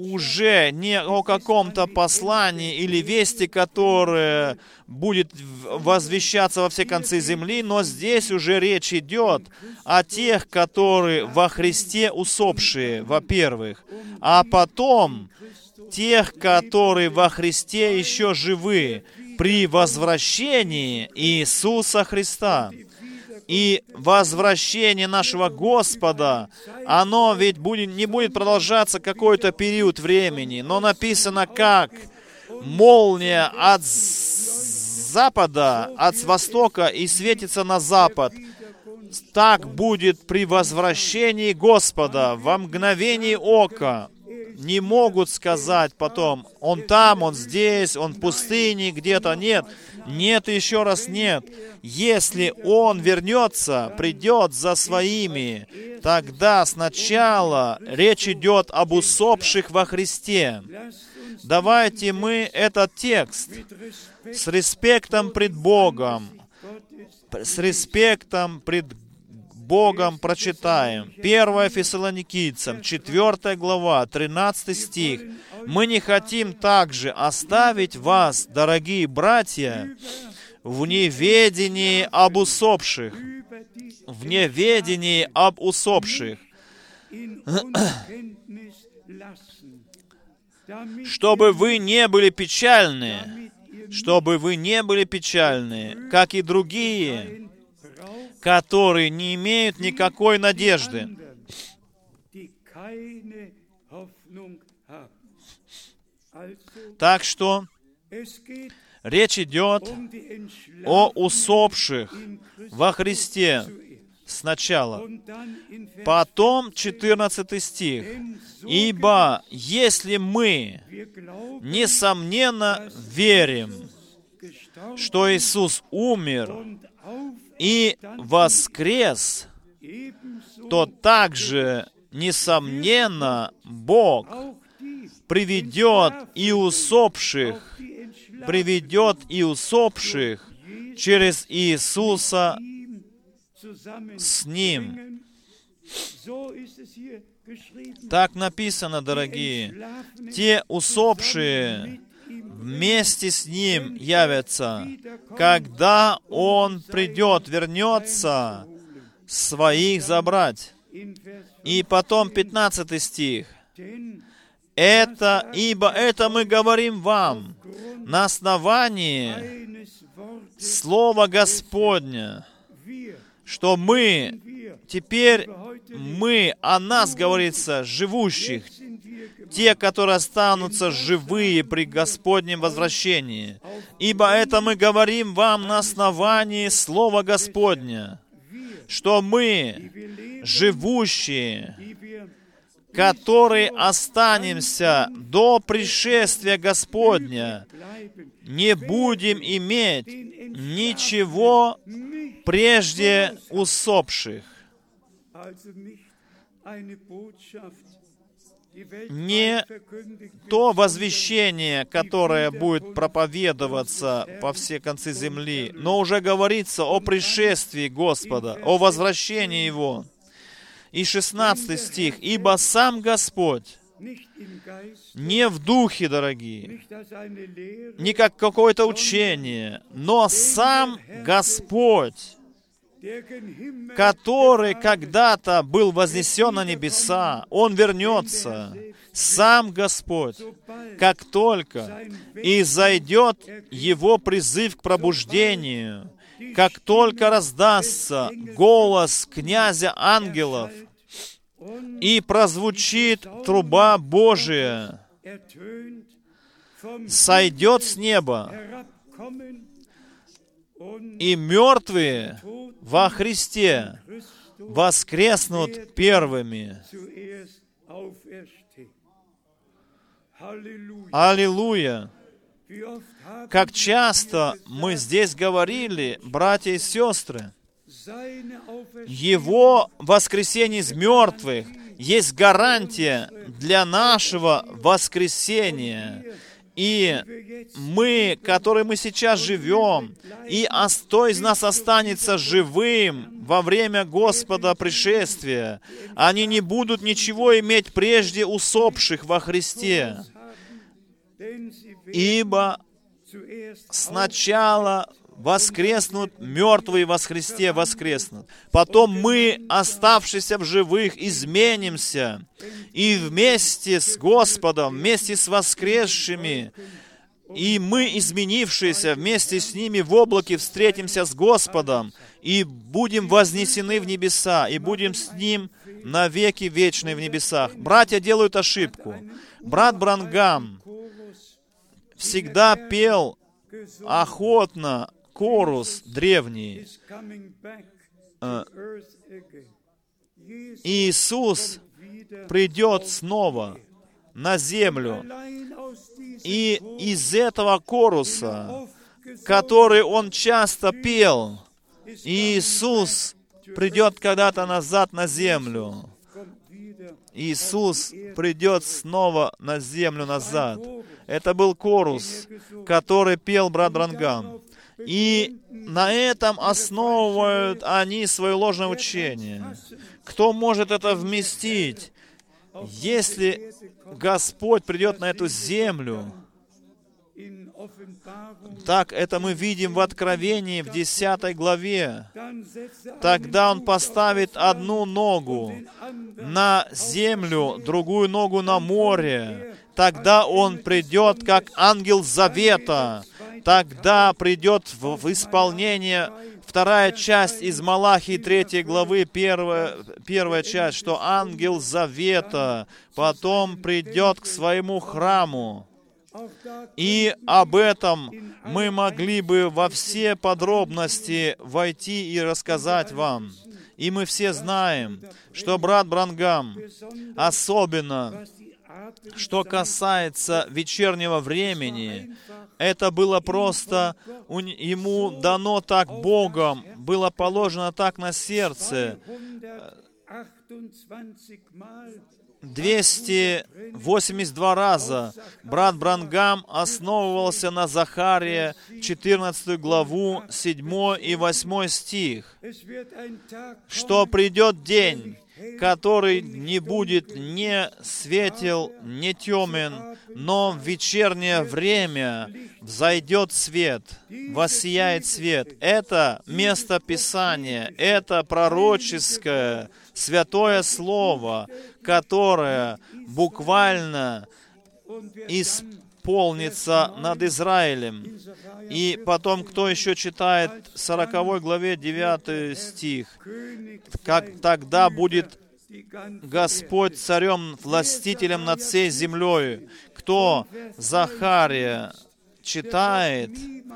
уже не о каком-то послании или вести, которое будет возвещаться во все концы земли, но здесь уже речь идет о тех, которые во Христе усопшие, во-первых, а потом тех, которые во Христе еще живы при возвращении Иисуса Христа. И возвращение нашего Господа, оно ведь будет, не будет продолжаться какой-то период времени, но написано как молния от запада, от востока и светится на запад. Так будет при возвращении Господа во мгновении ока. Не могут сказать потом, он там, он здесь, он в пустыне, где-то. Нет, нет, еще раз нет. Если он вернется, придет за своими, тогда сначала речь идет об усопших во Христе. Давайте мы этот текст с респектом пред Богом, с респектом пред Богом прочитаем. первое Фессалоникийцам, четвёртая глава, тринадцатый стих. «Мы не хотим также оставить вас, дорогие братья, в неведении об усопших». В неведении об усопших. «Чтобы вы не были печальны, чтобы вы не были печальны, как и другие, которые не имеют никакой надежды». Так что речь идет о усопших во Христе сначала. Потом четырнадцатый стих. «Ибо если мы, несомненно, верим, что Иисус умер и воскрес, то также, несомненно, Бог приведет и усопших, приведет и усопших через Иисуса с Ним». Так написано, дорогие. Те усопшие вместе с Ним явятся, когда Он придет, вернется своих забрать. И потом пятнадцатый стих. «Это, ибо это мы говорим вам на основании Слова Господня, что мы, теперь мы, о нас говорится, живущих, те, которые останутся живые при Господнем возвращении. Ибо это мы говорим вам на основании Слова Господня, что мы, живущие, которые останемся до пришествия Господня, не будем иметь ничего прежде усопших». Не то возвещение, которое будет проповедоваться по все концы земли, но уже говорится о пришествии Господа, о возвращении Его. И шестнадцатый стих. «Ибо сам Господь не в духе, дорогие, не как какое-то учение, но сам Господь, который когда-то был вознесен на небеса, Он вернется, сам Господь, как только и зайдет Его призыв к пробуждению, как только раздастся голос князя ангелов и прозвучит труба Божия, сойдет с неба, и мертвые во Христе воскреснут первыми». Аллилуйя! Как часто мы здесь говорили, братья и сестры, Его воскресение из мертвых есть гарантия для нашего воскресения. И мы, которые мы сейчас живем, и кто из нас останется живым во время Господа пришествия, они не будут ничего иметь прежде усопших во Христе. Ибо сначала воскреснут мертвые во Христе, воскреснут. Потом мы, оставшиеся в живых, изменимся. И вместе с Господом, вместе с воскресшими, и мы, изменившиеся, вместе с ними в облаке встретимся с Господом, и будем вознесены в небеса, и будем с Ним навеки вечные в небесах. Братья делают ошибку. Брат Бранхам всегда пел охотно хорус древний. Иисус придет снова на землю. И из этого хоруса, который он часто пел, Иисус придет когда-то назад на землю. Иисус придет снова на землю назад. Это был хорус, который пел брат Бранхам. И на этом основывают они свое ложное учение. Кто может это вместить? Если Господь придет на эту землю, так это мы видим в Откровении, в десятой главе. Тогда Он поставит одну ногу на землю, другую ногу на море. Тогда Он придет, как ангел завета. Тогда придет в, в исполнение вторая часть из Малахии третьей главы, первая, первая часть, что ангел завета потом придет к своему храму. И об этом мы могли бы во все подробности войти и рассказать вам. И мы все знаем, что брат Бранхам, особенно что касается вечернего времени, это было просто, ему дано так Богом, было положено так на сердце. двести восемьдесят два раза брат Бранхам основывался на Захария, четырнадцатую главу, седьмой и восьмой стих, что придет день, который не будет ни светел, ни темен, но в вечернее время взойдет свет, воссияет свет. Это место Писания, это пророческое, святое Слово, которое буквально исполнится над Израилем. И потом, кто еще читает в сороковой главе девятый стих, как тогда будет Господь царем, властителем над всей землей. Кто Захария читает,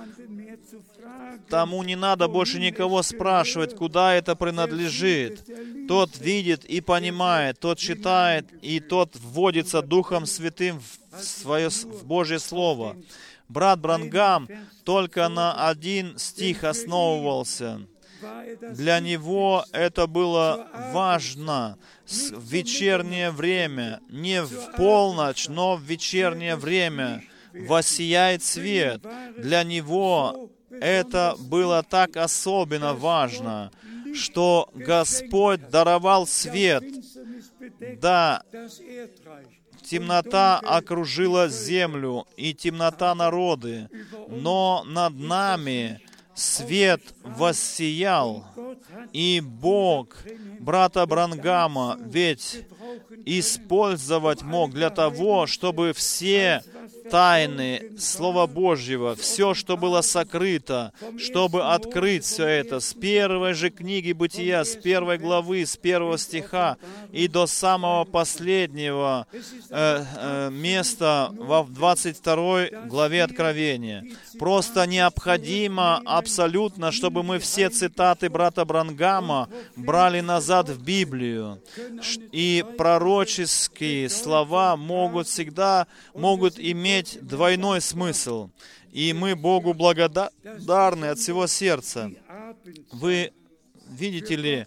тому не надо больше никого спрашивать, куда это принадлежит. Тот видит и понимает, тот читает, и тот вводится Духом Святым в, свое, в Божье Слово. Брат Бранхам только на один стих основывался. Для него это было важно. В вечернее время, не в полночь, но в вечернее время воссияет свет. Для него это было так особенно важно, что Господь даровал свет. Да, темнота окружила землю, и темнота народы, но над нами свет воссиял, и Бог брата Бранхама ведь использовать мог для того, чтобы все тайны Слова Божьего, все, что было сокрыто, чтобы открыть все это с первой же книги Бытия, с первой главы, с первого стиха и до самого последнего э, э, места во двадцать второй главе Откровения. Просто необходимо абсолютно, чтобы мы все цитаты брата Бранхама брали назад в Библию. И пророческие слова могут всегда, могут иметь двойной смысл. И мы Богу благодарны от всего сердца. Вы видите ли,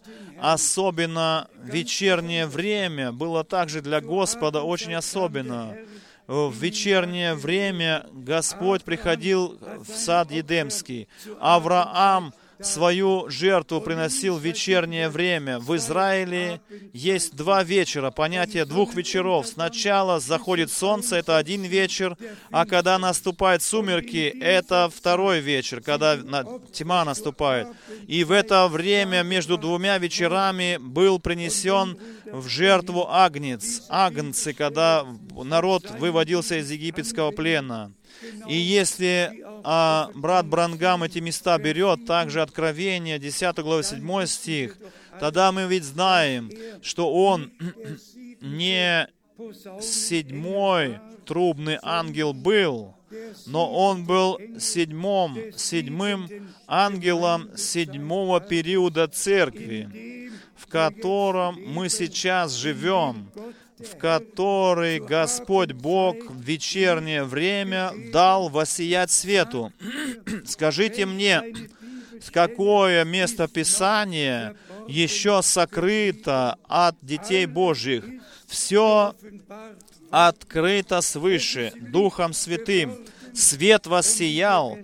особенно вечернее время было также для Господа очень особенно. в вечернее время Господь приходил в сад Едемский. Авраам свою жертву приносил в вечернее время. В Израиле есть два вечера, понятие двух вечеров. Сначала заходит солнце, это один вечер, а когда наступают сумерки, это второй вечер, когда тьма наступает. И в это время между двумя вечерами был принесен в жертву агнец, агнцы, когда народ выводился из египетского плена. И если а, брат Бранхам эти места берет, также Откровение, десятая глава, седьмой стих, тогда мы ведь знаем, что он не седьмой трубный ангел был, но он был седьмым, седьмым ангелом седьмого периода церкви, в котором мы сейчас живем, в который Господь Бог в вечернее время дал воссиять свету. Скажите мне, какое место Писания еще сокрыто от детей Божьих? Все открыто свыше, Духом Святым. Свет воссиял,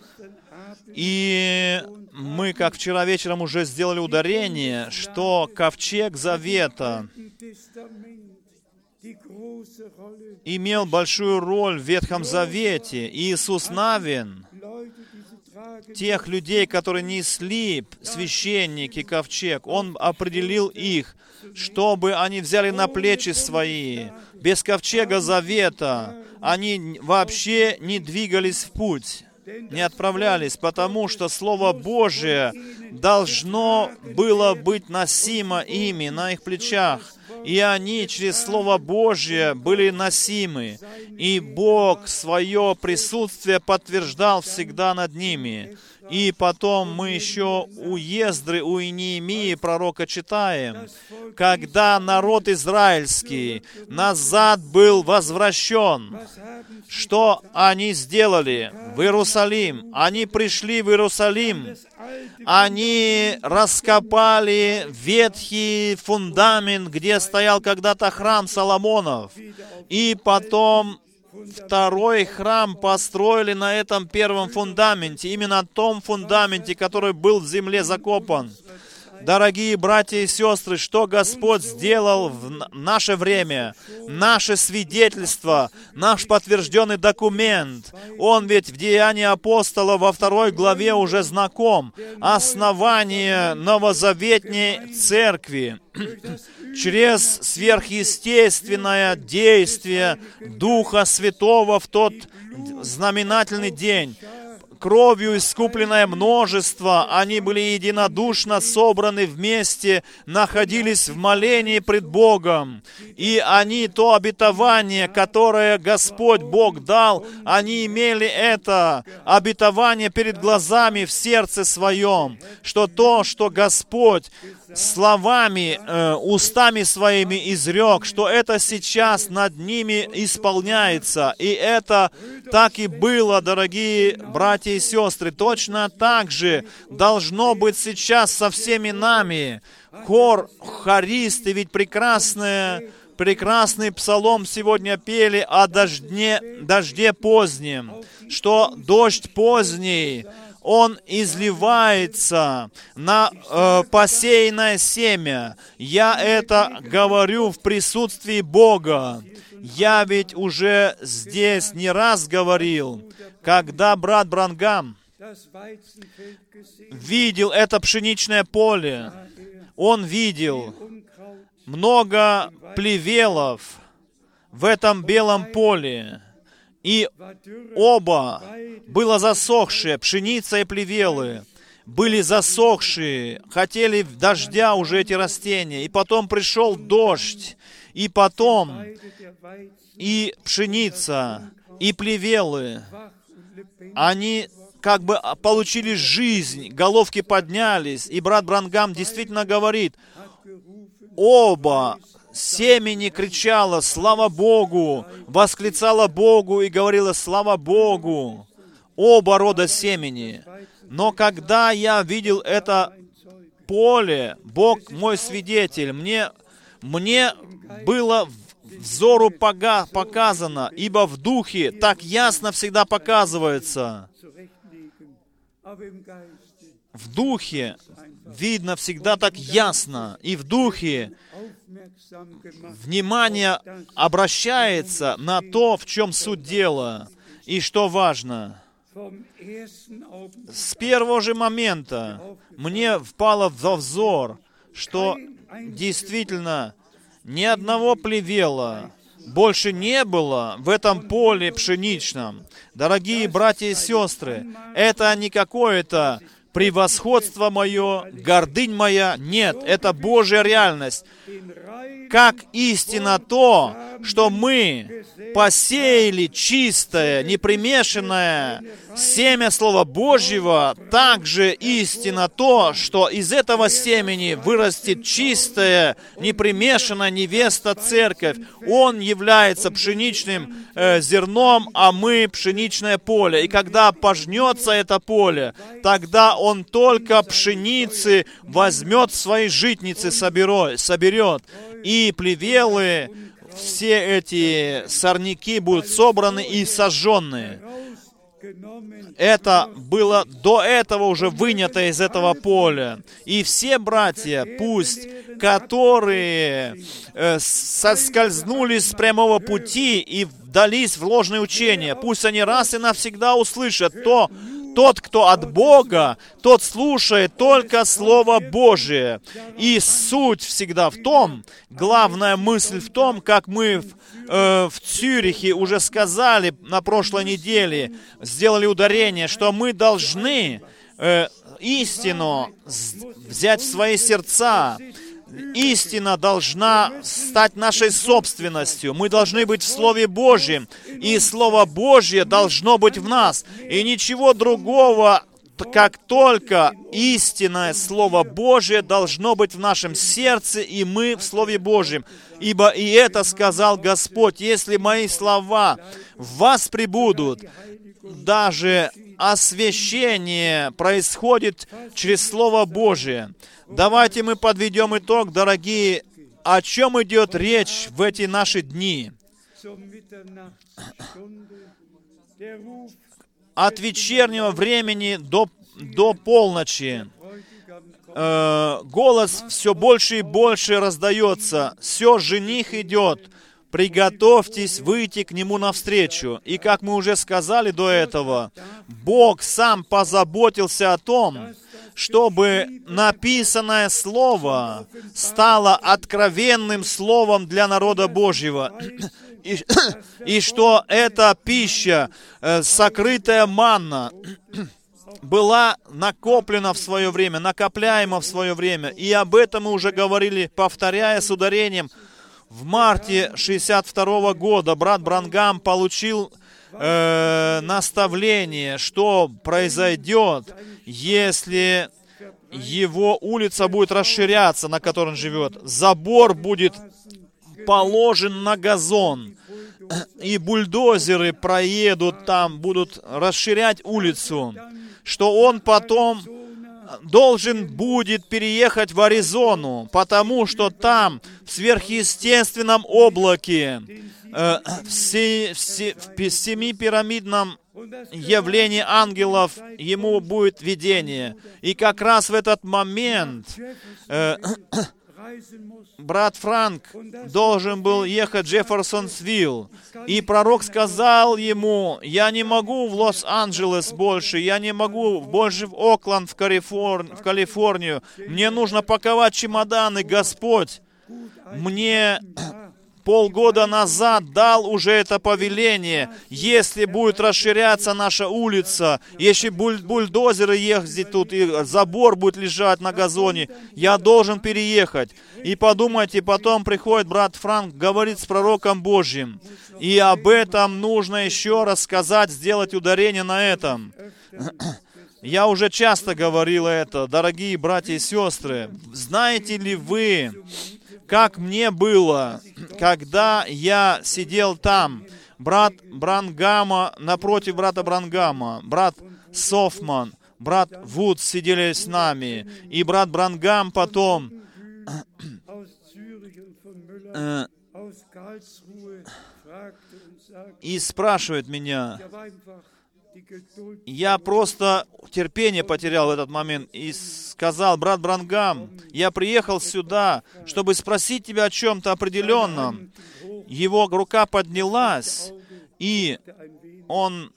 и мы, как вчера вечером уже сделали ударение, что ковчег Завета имел большую роль в Ветхом Завете. Иисус Навин, тех людей, которые несли священники ковчег, Он определил их, чтобы они взяли на плечи свои. Без ковчега Завета они вообще не двигались в путь, не отправлялись, потому что Слово Божие должно было быть носимо ими на их плечах. И они через Слово Божие были носимы. И Бог свое присутствие подтверждал всегда над ними. И потом мы еще у Ездры, у Неемии пророка читаем, когда народ израильский назад был возвращен, что они сделали в Иерусалим? Они пришли в Иерусалим, они раскопали ветхий фундамент, где стоял когда-то храм Соломонов, и потом второй храм построили на этом первом фундаменте, именно том фундаменте, который был в земле закопан. Дорогие братья и сестры, что Господь сделал в наше время, наше свидетельство, наш подтвержденный документ. Он ведь в Деянии апостола во второй главе уже знаком. Основание новозаветней церкви через сверхъестественное действие Духа Святого в тот знаменательный день. Кровью искупленное множество, они были единодушно собраны вместе, находились в молении пред Богом. И они, то обетование, которое Господь Бог дал, они имели это обетование перед глазами в сердце своем, что то, что Господь словами, э, устами своими изрек, что это сейчас над ними исполняется. И это так и было, дорогие братья и сестры. Точно так же должно быть сейчас со всеми нами. Хор, хористы, ведь прекрасные, прекрасный псалом сегодня пели о дожде, дожде позднем, что дождь поздний, он изливается на э, посеянное семя. Я это говорю в присутствии Бога. Я ведь уже здесь не раз говорил, когда брат Бранхам видел это пшеничное поле, он видел много плевелов в этом белом поле. И оба было засохшие, пшеница и плевелы, были засохшие, хотели дождя уже эти растения. И потом пришел дождь, и потом и пшеница, и плевелы, они как бы получили жизнь, головки поднялись. И брат Бранхам действительно говорит, оба семени кричала «Слава Богу!», восклицала Богу и говорила «Слава Богу!». Оба рода семени. Но когда я видел это поле, Бог мой свидетель, мне, мне было взору пога- показано, ибо в духе так ясно всегда показывается. В духе видно всегда так ясно, и в духе внимание обращается на то, в чем суть дела, и что важно. С первого же момента мне впало в взор, что действительно ни одного плевела больше не было в этом поле пшеничном. Дорогие братья и сестры, это не какое-то превосходство мое, гордынь моя. Нет, это Божья реальность. Как истина то, что мы посеяли чистое, непримешанное семя Слова Божьего, также истина то, что из этого семени вырастет чистая, непримешанная невеста Церковь. Он является пшеничным э, зерном, а мы пшеничное поле. И когда пожнется это поле, тогда он только пшеницы возьмет в свои житницы, соберет, соберет. И плевелы, все эти сорняки будут собраны и сожжены. Это было до этого уже вынято из этого поля. И все братья, пусть, которые э, соскользнули с прямого пути и вдались в ложное учение, пусть они раз и навсегда услышат то, тот, кто от Бога, тот слушает только Слово Божие. И суть всегда в том, главная мысль в том, как мы в, э, в Цюрихе уже сказали на прошлой неделе, сделали ударение, что мы должны э, истину взять в свои сердца. Истина должна стать нашей собственностью. Мы должны быть в Слове Божьем. И Слово Божье должно быть в нас. И ничего другого, как только истинное Слово Божье должно быть в нашем сердце, и мы в Слове Божьем. Ибо и это сказал Господь: если мои слова в вас пребудут, даже освящение происходит через Слово Божие. Давайте мы подведем итог, дорогие, о чем идет речь в эти наши дни. От вечернего времени до, до полночи э, голос все больше и больше раздается. Все, жених идет. Приготовьтесь выйти к нему навстречу. И как мы уже сказали до этого, Бог сам позаботился о том, чтобы написанное Слово стало откровенным Словом для народа Божьего. И, и что эта пища, э, сокрытая манна, была накоплена в свое время, накопляема в свое время. И об этом мы уже говорили, повторяя с ударением. В марте шестьдесят второго года брат Бранхам получил э, наставление, что произойдет, если его улица будет расширяться, на которой он живет. Забор будет положен на газон, и бульдозеры проедут там, будут расширять улицу, что он потом должен будет переехать в Аризону, потому что там, в сверхъестественном облаке, э, в, се, в, се, в семипирамидном явлении ангелов, ему будет видение. И как раз в этот момент э, брат Франк должен был ехать в Джефферсонсвилл, и пророк сказал ему: я не могу в Лос-Анджелес больше, я не могу больше в Окленд, в, Калифор... в Калифорнию, мне нужно паковать чемоданы, Господь мне полгода назад дал уже это повеление. Если будет расширяться наша улица, если буль- бульдозеры ездить тут, и забор будет лежать на газоне, я должен переехать. И подумайте, потом приходит брат Франк, говорит с пророком Божьим. И об этом нужно еще раз сказать, сделать ударение на этом. Я уже часто говорил это, дорогие братья и сестры. Знаете ли вы, как мне было, когда я сидел там, брат Бранхама, напротив брата Бранхама, брат Софман, брат Вудс сидели с нами, и брат Бранхам потом э, и спрашивает меня. Я просто терпение потерял в этот момент и сказал: брат Бранхам, я приехал сюда, чтобы спросить тебя о чем-то определенном. Его рука поднялась, и он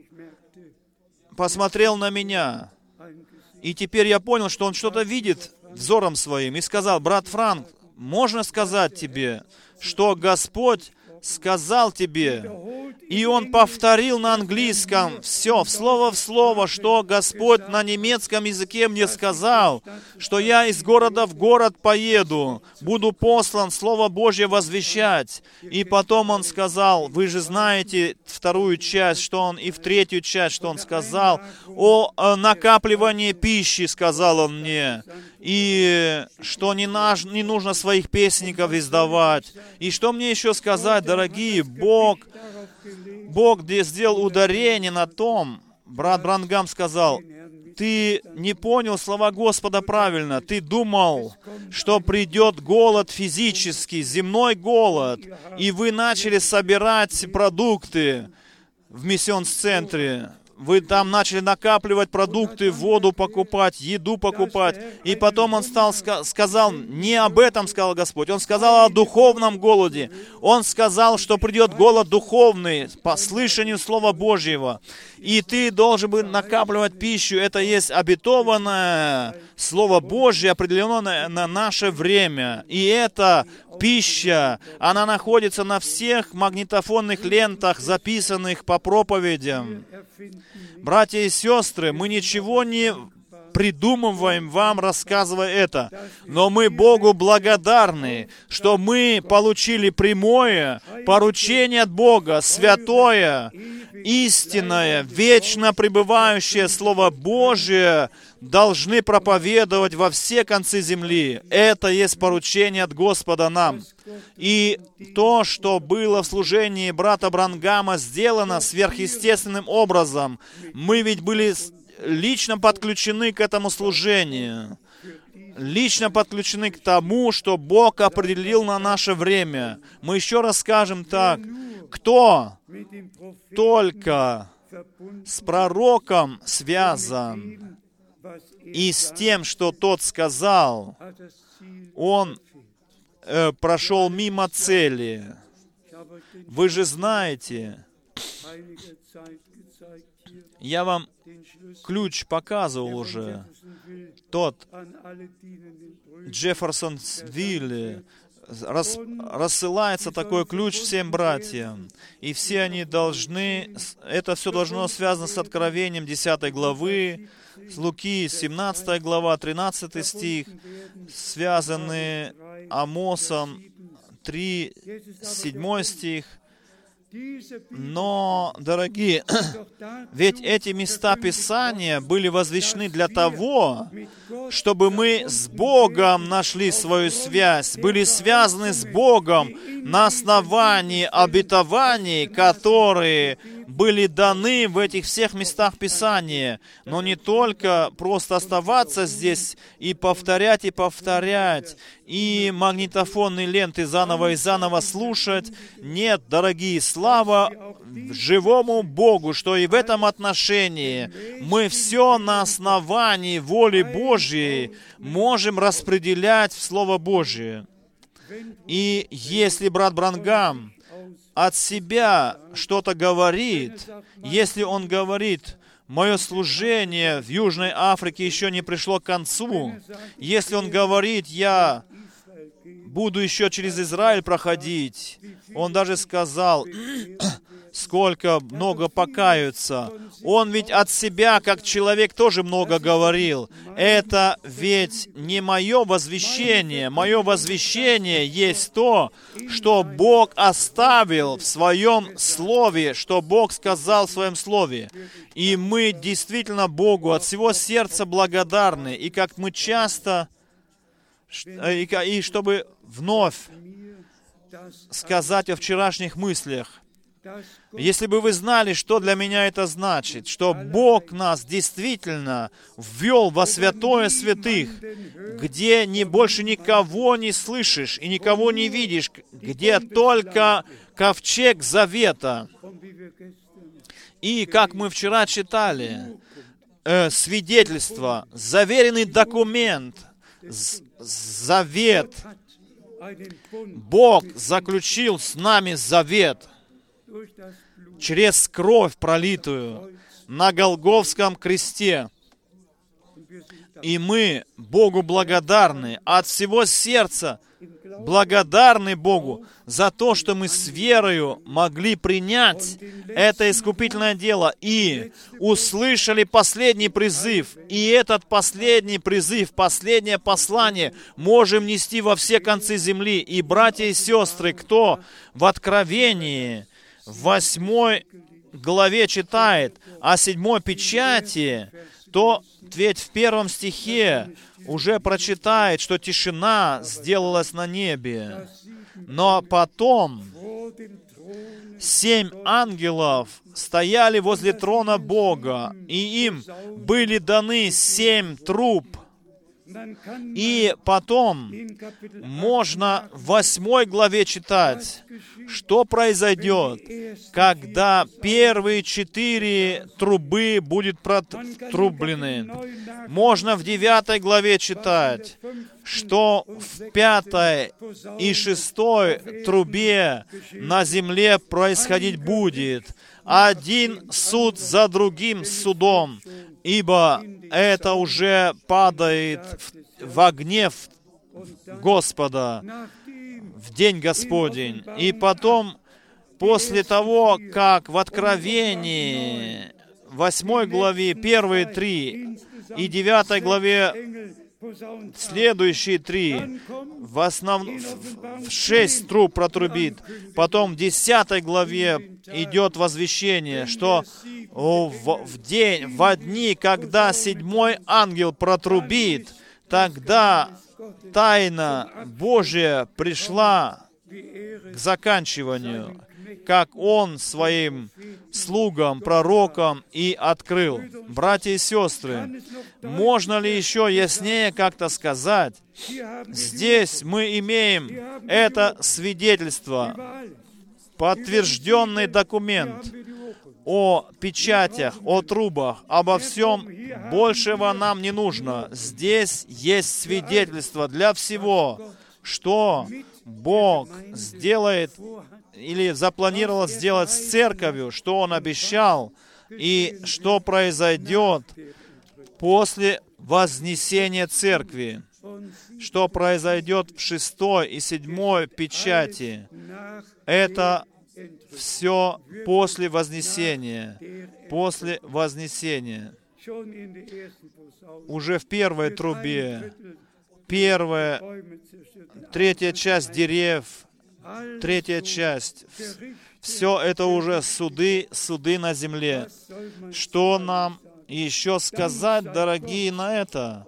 посмотрел на меня. И теперь я понял, что он что-то видит взором своим. И сказал: брат Франк, можно сказать тебе, что Господь сказал тебе? И он повторил на английском все, в слово в слово, что Господь на немецком языке мне сказал, что я из города в город поеду, буду послан Слово Божье возвещать. И потом он сказал, вы же знаете вторую часть, что он, и в третью часть, что он сказал, о накапливании пищи, сказал он мне, и что не, наш, не нужно своих песенников издавать. И что мне еще сказать, дорогие, Бог, Бог сделал ударение на том, брат Бранхам сказал, ты не понял слова Господа правильно, ты думал, что придет голод физический, земной голод, и вы начали собирать продукты в миссионс-центре. Вы там начали накапливать продукты, воду покупать, еду покупать. И потом он стал, сказал, не об этом сказал Господь, он сказал о духовном голоде. Он сказал, что придет голод духовный по слышанию Слова Божьего. И ты должен быть накапливать пищу. Это есть обетованное Слово Божье, определенное на наше время. И эта пища, она находится на всех магнитофонных лентах, записанных по проповедям. Братья и сестры, мы ничего не придумываем вам, рассказывая это, но мы Богу благодарны, что мы получили прямое поручение от Бога, святое, истинное, вечно пребывающее Слово Божие должны проповедовать во все концы земли. Это есть поручение от Господа нам. И то, что было в служении брата Бранхама сделано сверхъестественным образом, мы ведь были лично подключены к этому служению, лично подключены к тому, что Бог определил на наше время. Мы еще раз скажем так, кто только с пророком связан и с тем, что тот сказал, он э, прошел мимо цели. Вы же знаете, я вам ключ показывал уже, тот Джефферсонвилле, рас, рассылается такой ключ всем братьям, и все они должны, это все должно связано с Откровением десятой главы, с Луки семнадцатой глава, тринадцатый стих, связаны Амосом три, седьмой стих. Но, дорогие, ведь эти места Писания были возвещены для того, чтобы мы с Богом нашли свою связь, были связаны с Богом на основании обетований, которые были даны в этих всех местах Писания. Но не только просто оставаться здесь и повторять, и повторять, и магнитофонные ленты заново и заново слушать. Нет, дорогие, слава живому Богу, что и в этом отношении мы все на основании воли Божьей можем распределять в Слово Божие. И если брат Бранхам от себя что-то говорит, если он говорит, мое служение в Южной Африке еще не пришло к концу, если он говорит, я буду еще через Израиль проходить, он даже сказал, сколько много покаются. Он ведь от себя, как человек, тоже много говорил. Это ведь не мое возвещение. Мое возвещение есть то, что Бог оставил в Своем Слове, что Бог сказал в Своем Слове. И мы действительно Богу от всего сердца благодарны. И как мы часто, и чтобы вновь сказать о вчерашних мыслях, Если бы вы знали, что для меня это значит, что Бог нас действительно ввел во святое святых, где не больше никого не слышишь и никого не видишь, где только ковчег завета. И, как мы вчера читали, э, свидетельство, заверенный документ, завет. Бог заключил с нами завет через кровь, пролитую на Голгофском кресте. И мы Богу благодарны, от всего сердца благодарны Богу за то, что мы с верою могли принять это искупительное дело и услышали последний призыв. И этот последний призыв, последнее послание можем нести во все концы земли. И, братья и сестры, кто в Откровении в восьмой главе читает о седьмой печати, то ведь в первом стихе уже прочитает, что тишина сделалась на небе. Но потом семь ангелов стояли возле трона Бога, и им были даны семь труб. И потом можно в восьмой главе читать, что произойдет, когда первые четыре трубы будут протрублены. Можно в девятой главе читать, что в пятой и шестой трубе на земле происходить будет. Один суд за другим судом, ибо это уже падает в, во гнев Господа в день Господень. И потом, после того, как в Откровении, восьмой главе, первые три, и девятой главе, следующие три, в основном в шесть труб протрубит. Потом в десятой главе идет возвещение, что в, в день, в дни, когда седьмой ангел протрубит, тогда тайна Божия пришла к заканчиванию, как Он своим слугам, пророкам и открыл. Братья и сестры, можно ли еще яснее как-то сказать? Здесь мы имеем это свидетельство, подтвержденный документ о печатях, о трубах, обо всем. Большего нам не нужно. Здесь есть свидетельство для всего, что Бог сделает или запланировал сделать с церковью, что Он обещал, и что произойдет после вознесения церкви, что произойдет в шестой и седьмой печати. Это все после вознесения. После вознесения. Уже в первой трубе, первая, третья часть дерев, третья часть. Все это уже суды, суды на земле. Что нам еще сказать, дорогие, на это?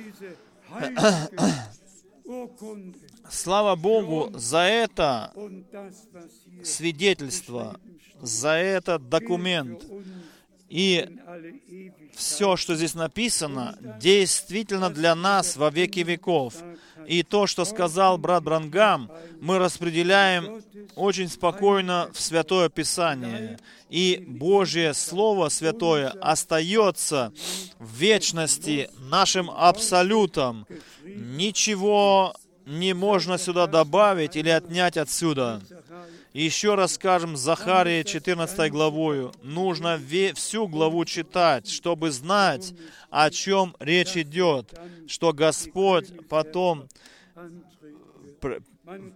Слава Богу за это свидетельство, за этот документ. И все, что здесь написано, действительно для нас во веки веков. И то, что сказал брат Бранхам, мы распределяем очень спокойно в Святое Писание. И Божье Слово Святое остается в вечности нашим абсолютом. Ничего не можно сюда добавить или отнять отсюда. Еще раз скажем, Захарии четырнадцатой главою. Нужно всю главу читать, чтобы знать, о чем речь идет, что Господь потом пр-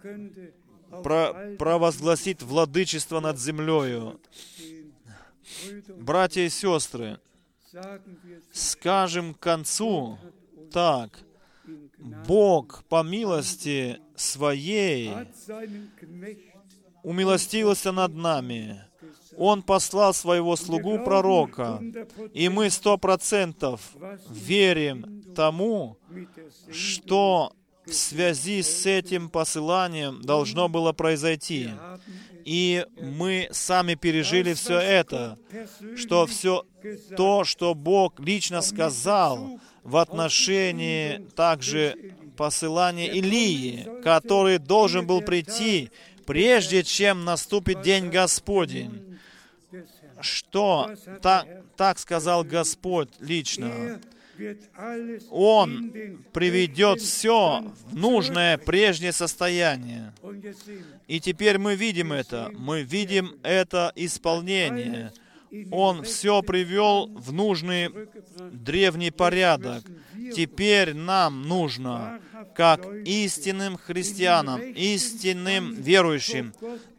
пр- провозгласит владычество над землею. Братья и сестры, скажем к концу так: Бог по милости Своей умилостивился над нами. Он послал Своего слугу пророка, и мы сто процентов верим тому, что в связи с этим посыланием должно было произойти. И мы сами пережили все это, что все то, что Бог лично сказал в отношении также посылания Илии, который должен был прийти, прежде чем наступит день Господень. Что так, так сказал Господь лично. Он приведет все в нужное прежнее состояние. И теперь мы видим это. Мы видим это исполнение. Он все привел в нужный древний порядок. Теперь нам нужно, как истинным христианам, истинным верующим,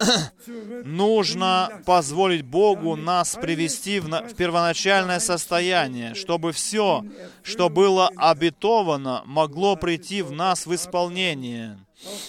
нужно позволить Богу нас привести в, на, в первоначальное состояние, чтобы все, что было обетовано, могло прийти в нас в исполнение.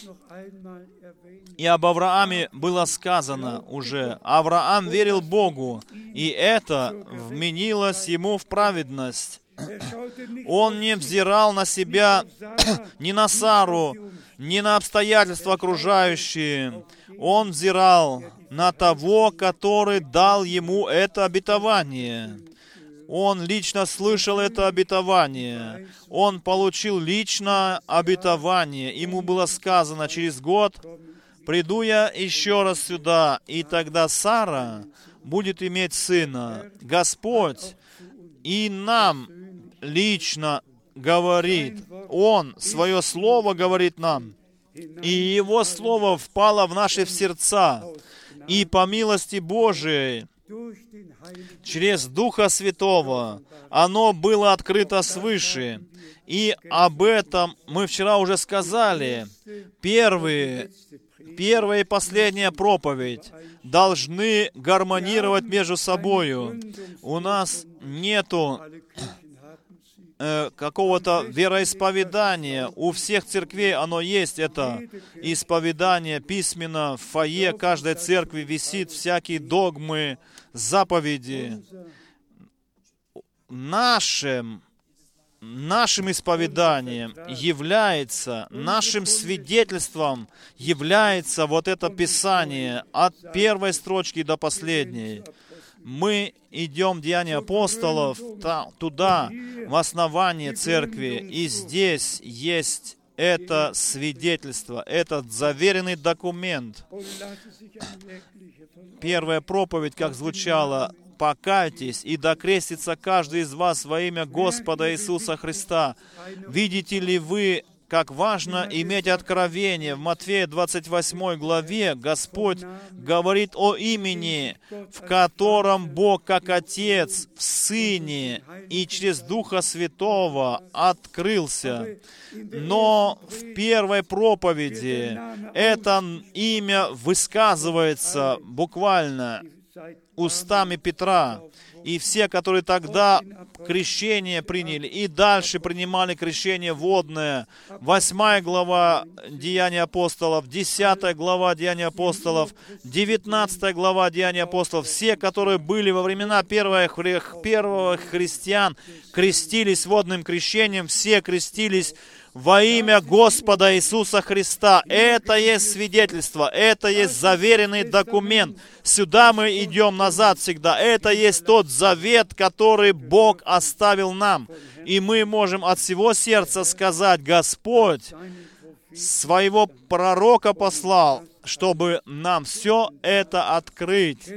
И об Аврааме было сказано уже. Авраам верил Богу, и это вменилось ему в праведность. Он не взирал на себя, ни на Сару, ни на обстоятельства окружающие. Он взирал на того, который дал ему это обетование. Он лично слышал это обетование. Он получил лично обетование. Ему было сказано: через год приду я еще раз сюда, и тогда Сара будет иметь сына. Господь и нам лично говорит. Он свое слово говорит нам. И Его слово впало в наши сердца. И по милости Божией, через Духа Святого, оно было открыто свыше. И об этом мы вчера уже сказали. Первые, первая и последняя проповедь должны гармонировать между собою. У нас нету э, какого-то вероисповедания. У всех церквей оно есть, это исповедание письменно. В фойе каждой церкви висит всякие догмы, заповеди. Нашим, нашим исповеданием является, нашим свидетельством является вот это Писание от первой строчки до последней. Мы идем в Деяния апостолов, туда, в основание церкви, и здесь есть это свидетельство, этот заверенный документ. Первая проповедь, как звучала: «Покайтесь, и докрестится каждый из вас во имя Господа Иисуса Христа». Видите ли вы, как важно иметь откровение? В Матфея двадцать восьмой главе Господь говорит о имени, в котором Бог, как Отец, в Сыне и через Духа Святого открылся. Но в первой проповеди это имя высказывается буквально устами Петра. И все, которые тогда крещение приняли, и дальше принимали крещение водное. Восьмая глава Деяний апостолов, десятая глава Деяний апостолов, девятнадцатая глава Деяний апостолов. Все, которые были во времена первых, первых христиан, крестились водным крещением, все крестились во имя Господа Иисуса Христа. Это есть свидетельство, это есть заверенный документ. Сюда мы идем назад всегда. Это есть тот завет, который Бог оставил нам. И мы можем от всего сердца сказать: Господь своего пророка послал, чтобы нам все это открыть.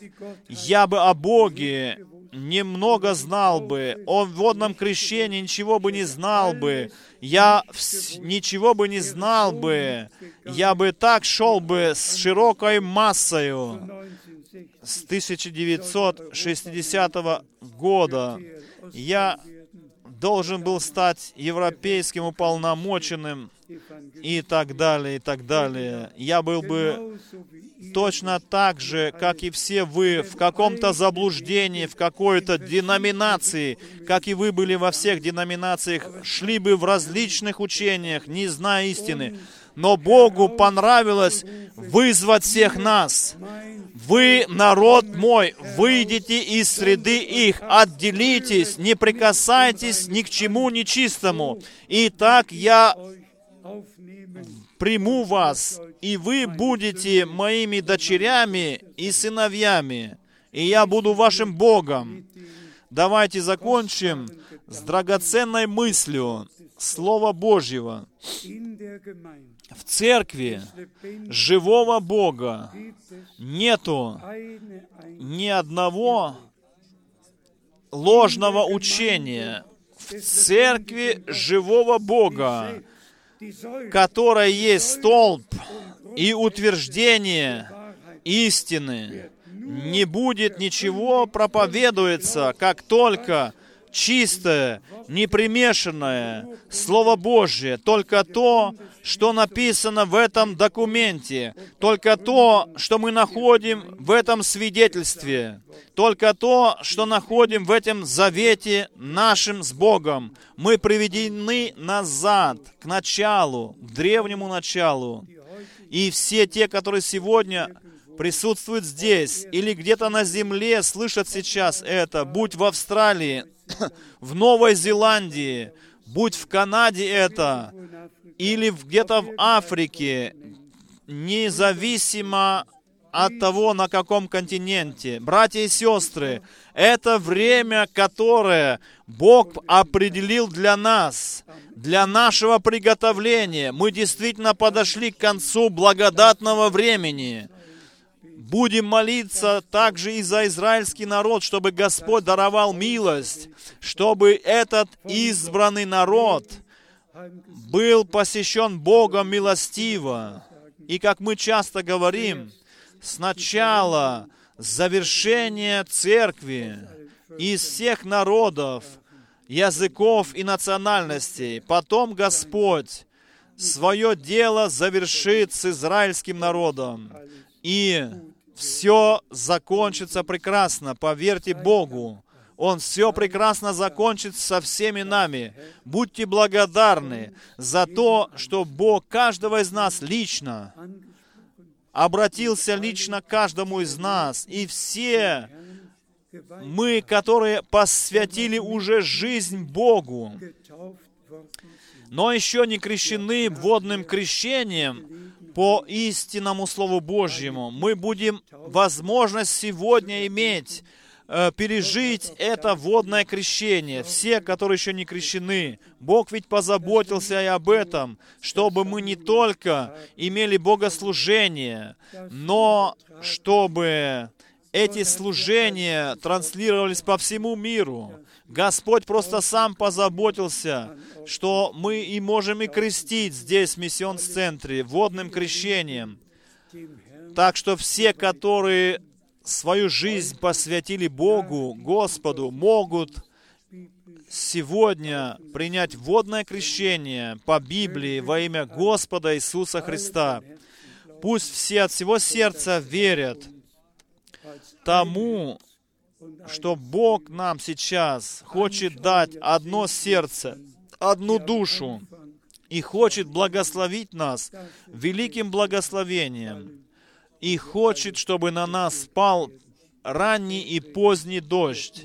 Я бы о Боге немного знал бы, о водном крещении ничего бы не знал бы, я ничего бы не знал бы, я бы так шел бы с широкой массою. С тысяча девятьсот шестидесятого года я должен был стать европейским уполномоченным и так далее, и так далее. Я был бы точно так же, как и все вы, в каком-то заблуждении, в какой-то деноминации, как и вы были во всех деноминациях, шли бы в различных учениях, не зная истины. Но Богу понравилось вызвать всех нас. Вы, народ мой, выйдите из среды их, отделитесь, не прикасайтесь ни к чему нечистому. И так я приму вас, и вы будете моими дочерями и сыновьями, и я буду вашим Богом». Давайте закончим с драгоценной мыслью Слова Божьего. В церкви живого Бога нету ни одного ложного учения. В церкви живого Бога, которая есть столб и утверждение истины, не будет ничего проповедуется, как только чистое, непримешанное Слово Божье, только то, что написано в этом документе, только то, что мы находим в этом свидетельстве, только то, что находим в этом завете нашим с Богом. Мы приведены назад, к началу, к древнему началу. И все те, которые сегодня присутствуют здесь или где-то на земле, слышат сейчас это, будь в Австралии, в Новой Зеландии, будь в Канаде это, или где-то в Африке, независимо от того, на каком континенте. Братья и сестры, это время, которое Бог определил для нас, для нашего приготовления. Мы действительно подошли к концу благодатного времени. Будем молиться также и за израильский народ, чтобы Господь даровал милость, чтобы этот избранный народ был посещен Богом милостиво. И как мы часто говорим, сначала завершение церкви из всех народов, языков и национальностей, потом Господь свое дело завершит с израильским народом. И все закончится прекрасно, поверьте Богу. Он все прекрасно закончит со всеми нами. Будьте благодарны за то, что Бог каждого из нас лично обратился лично к каждому из нас. И все мы, которые посвятили уже жизнь Богу, но еще не крещены водным крещением по истинному Слову Божьему, мы будем возможность сегодня иметь, э, пережить это водное крещение. Все, которые еще не крещены. Бог ведь позаботился и об этом, чтобы мы не только имели богослужение, но чтобы эти служения транслировались по всему миру. Господь просто сам позаботился, что мы и можем и крестить здесь, в миссионс-центре, водным крещением. Так что все, которые свою жизнь посвятили Богу, Господу, могут сегодня принять водное крещение по Библии во имя Господа Иисуса Христа. Пусть все от всего сердца верят тому, что Бог нам сейчас хочет дать одно сердце, одну душу, и хочет благословить нас великим благословением, и хочет, чтобы на нас спал ранний и поздний дождь.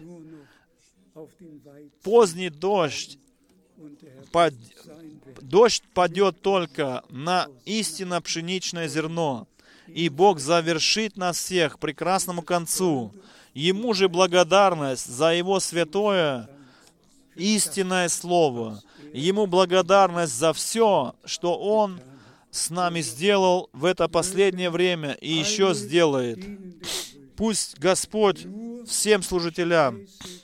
Поздний дождь, под... дождь падет только на истинно пшеничное зерно, и Бог завершит нас всех к прекрасному концу. Ему же благодарность за Его святое, истинное Слово. Ему благодарность за все, что Он с нами сделал в это последнее время и еще сделает. Пусть Господь всем служителям,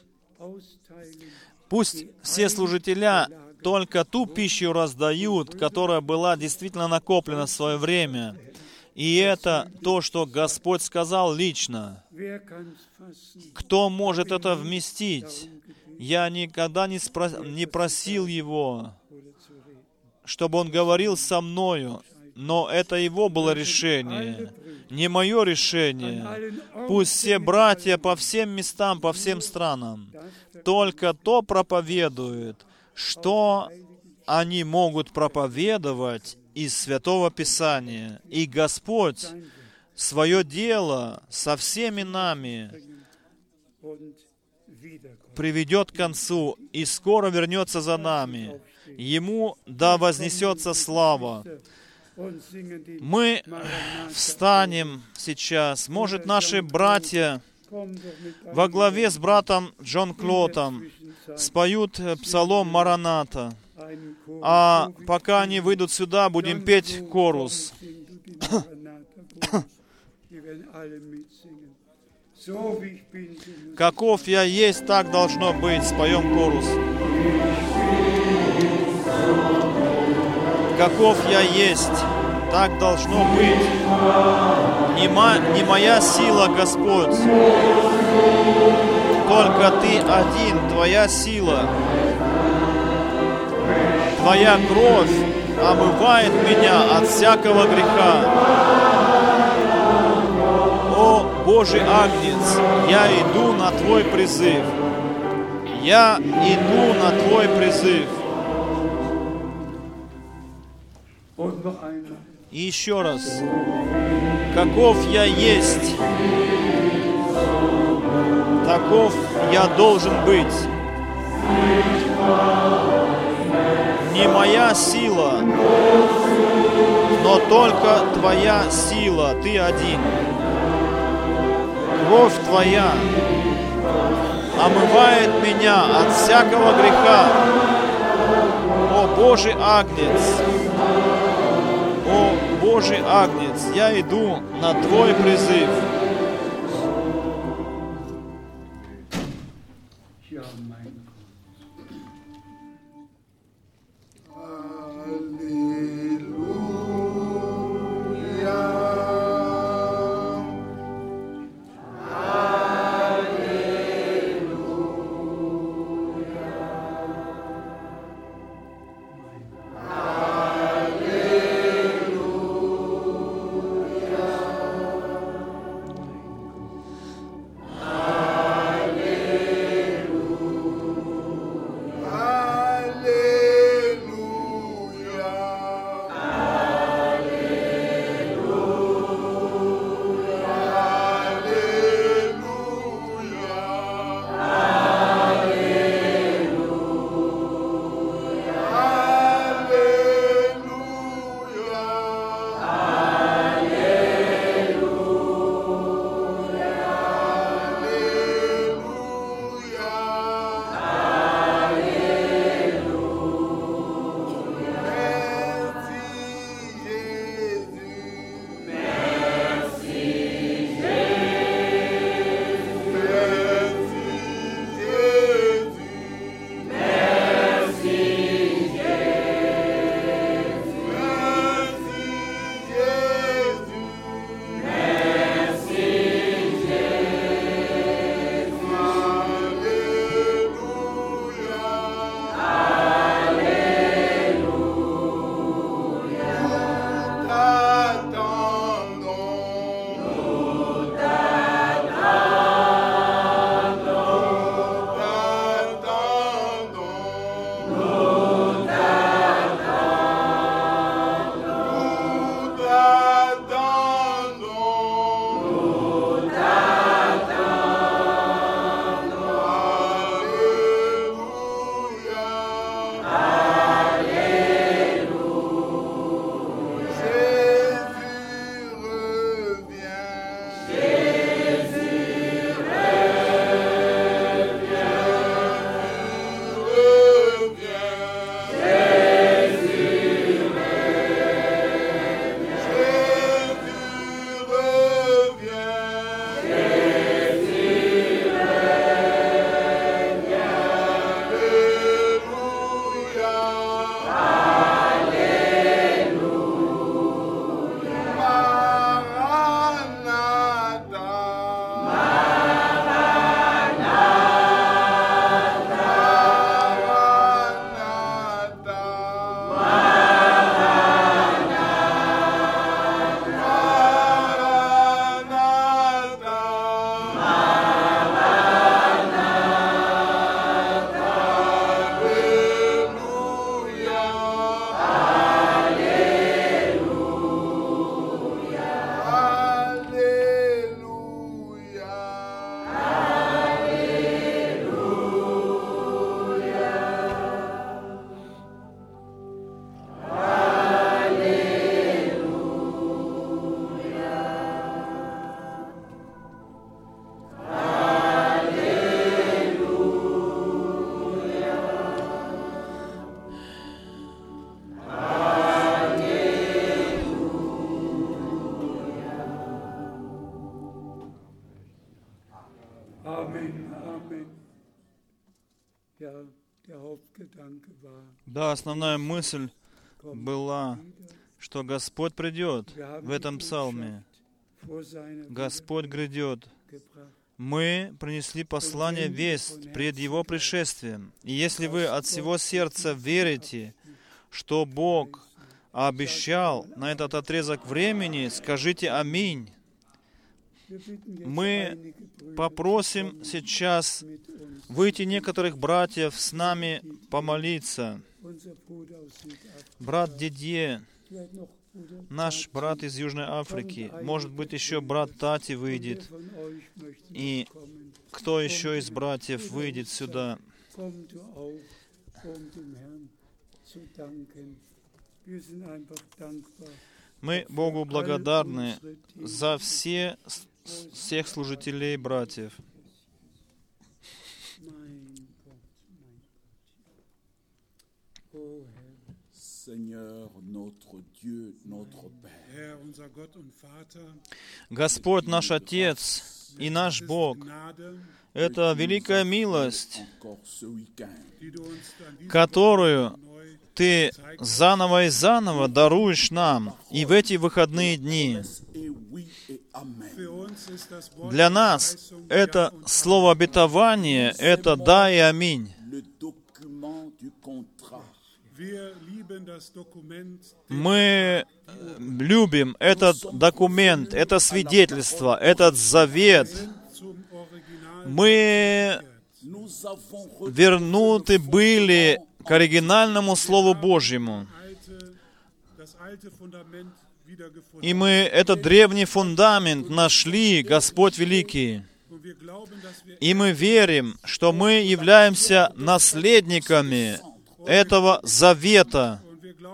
пусть все служителя только ту пищу раздают, которая была действительно накоплена в свое время. И это то, что Господь сказал лично. Кто может это вместить? Я никогда не, спро- не просил Его, чтобы Он говорил со мною, но это Его было решение, не мое решение. Пусть все братья по всем местам, по всем странам только то проповедуют, что они могут проповедовать из Святого Писания. И Господь свое дело со всеми нами приведет к концу и скоро вернется за нами. Ему да вознесется слава. Мы встанем сейчас. Может, наши братья во главе с братом Джон Клотом споют псалом «Мараната». А пока они выйдут сюда, будем петь хорус. Каков я есть, так должно быть. Споем хорус. Каков я есть, так должно быть. Не, мо, не моя сила, Господь, только Ты один, Твоя сила. Твоя кровь омывает меня от всякого греха. О, Божий Агнец, я иду на Твой призыв. Я иду на Твой призыв. И еще раз. Каков я есть, таков я должен быть. Не моя сила, но только Твоя сила, Ты один. Кровь Твоя омывает меня от всякого греха. О, Божий Агнец! О, Божий Агнец! Я иду на Твой призыв. Да, основная мысль была, что Господь придет в этом псалме. Господь грядет. Мы принесли послание, весть пред Его пришествием. И если вы от всего сердца верите, что Бог обещал на этот отрезок времени, скажите «Аминь». Мы попросим сейчас выйти некоторых братьев с нами помолиться. Брат Дидье, наш брат из Южной Африки, может быть, еще брат Тати выйдет, и кто еще из братьев выйдет сюда. Мы Богу благодарны за все, всех служителей братьев. Господь наш Отец и наш Бог, это великая милость, которую Ты заново и заново даруешь нам и в эти выходные дни. Для нас это слово обетования, это «да» и «аминь». Мы любим этот документ, это свидетельство, этот завет. Мы вернуты были к оригинальному Слову Божьему. И мы этот древний фундамент нашли, Господь Великий. И мы верим, что мы являемся наследниками этого завета.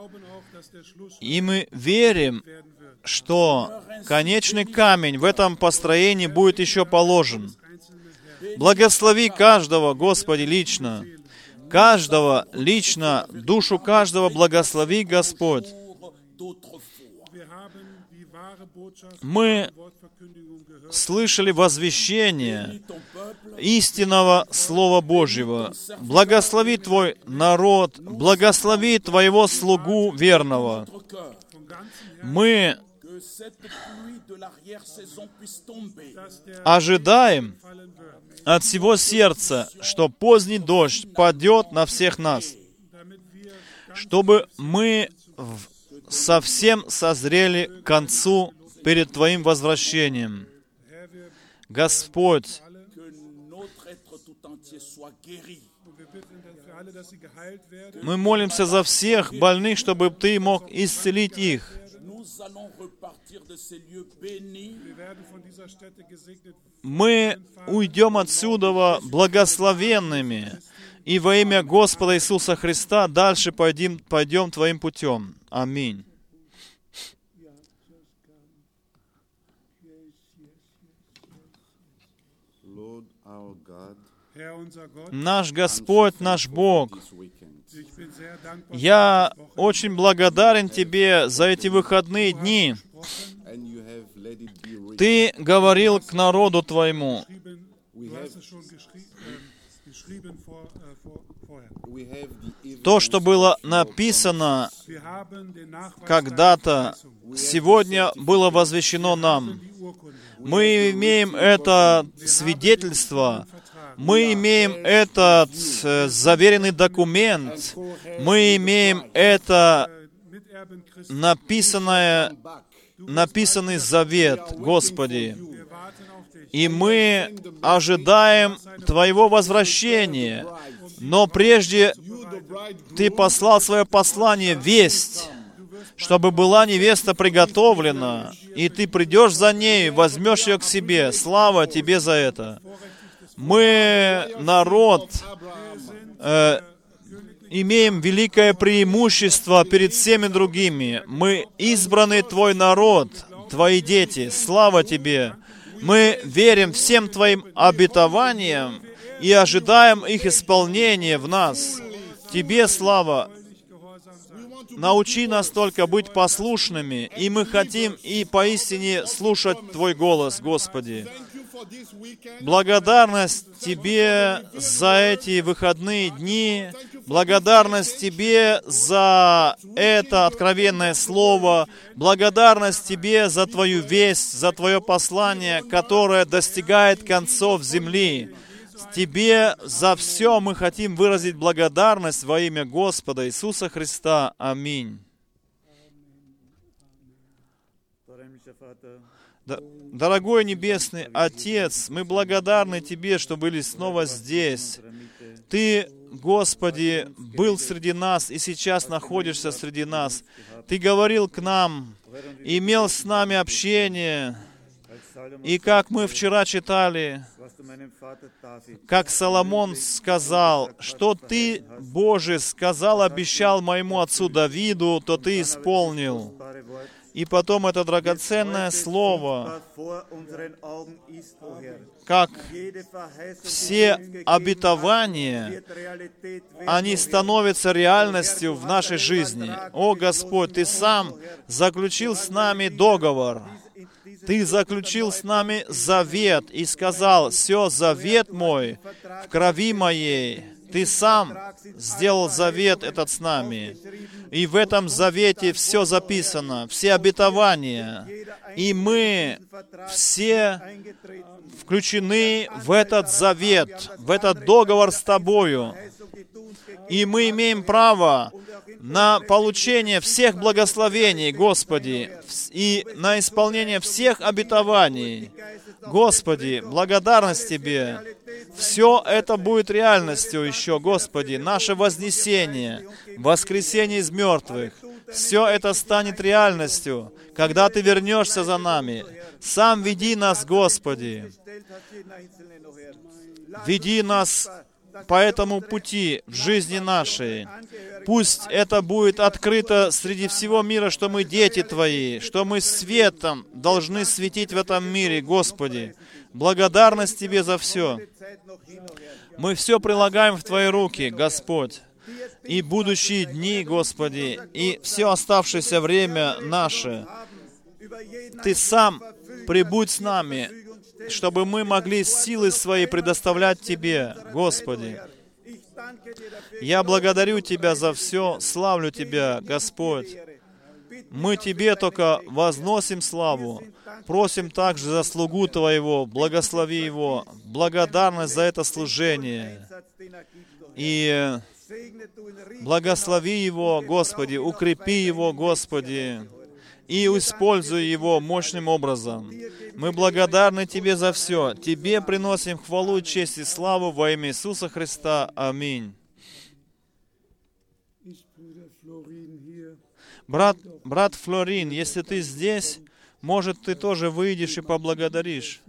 И мы верим, что конечный камень в этом построении будет еще положен. Благослови каждого, Господи, лично. Каждого лично, душу каждого благослови, Господь. Мы слышали возвещение истинного Слова Божьего. Благослови Твой народ, благослови Твоего слугу верного. Мы ожидаем от всего сердца, что поздний дождь падет на всех нас, чтобы мы совсем созрели к концу перед Твоим возвращением. Господь, мы молимся за всех больных, чтобы Ты мог исцелить их. Мы уйдем отсюда благословенными, и во имя Господа Иисуса Христа дальше пойдем, пойдем Твоим путем. Аминь. Наш Господь, наш Бог, я очень благодарен Тебе за эти выходные дни. Ты говорил к народу Твоему. То, что было написано когда-то, сегодня было возвещено нам. Мы имеем это свидетельство, мы имеем этот э, заверенный документ, мы имеем это написанное, написанный завет, Господи. И мы ожидаем Твоего возвращения. Но прежде Ты послал свое послание, весть, чтобы была невеста приготовлена, и Ты придешь за ней, возьмешь ее к себе. Слава Тебе за это. Мы, народ, э, имеем великое преимущество перед всеми другими. Мы избранный Твой народ, Твои дети. Слава Тебе! Мы верим всем Твоим обетованиям и ожидаем их исполнения в нас. Тебе слава! Научи нас только быть послушными, и мы хотим и поистине слушать Твой голос, Господи. Благодарность Тебе за эти выходные дни. Благодарность Тебе за это откровенное Слово. Благодарность Тебе за Твою весть, за Твое послание, которое достигает концов земли. Тебе за все мы хотим выразить благодарность во имя Господа Иисуса Христа. Аминь. Дорогой Небесный Отец, мы благодарны Тебе, что были снова здесь. Ты, Господи, был среди нас и сейчас находишься среди нас. Ты говорил к нам, имел с нами общение. И как мы вчера читали, как Соломон сказал, что Ты, Боже, сказал, обещал моему отцу Давиду, то Ты исполнил. И потом это драгоценное слово, как все обетования, они становятся реальностью в нашей жизни. О Господь, Ты сам заключил с нами договор. Ты заключил с нами завет и сказал: «Все, завет мой в крови моей». Ты сам сделал завет этот с нами. И в этом завете все записано, все обетования. И мы все включены в этот завет, в этот договор с Тобою. И мы имеем право на получение всех благословений, Господи, и на исполнение всех обетований. Господи, благодарность Тебе. Все это будет реальностью еще, Господи, наше вознесение, воскресение из мертвых. Все это станет реальностью, когда Ты вернешься за нами. Сам веди нас, Господи. Веди нас по этому пути в жизни нашей. Пусть это будет открыто среди всего мира, что мы дети Твои, что мы светом должны светить в этом мире, Господи. Благодарность Тебе за все. Мы все прилагаем в Твои руки, Господь. И будущие дни, Господи, и все оставшееся время наше. Ты сам прибудь с нами, чтобы мы могли силы свои предоставлять Тебе, Господи. Я благодарю Тебя за все, славлю Тебя, Господь. Мы Тебе только возносим славу, просим также за слугу Твоего, благослови его, благодарность за это служение. И благослови его, Господи, укрепи его, Господи, и используй его мощным образом. Мы благодарны Тебе за все. Тебе приносим хвалу, честь и славу во имя Иисуса Христа. Аминь. Брат, брат Флорин, если ты здесь, может, ты тоже выйдешь и поблагодаришь.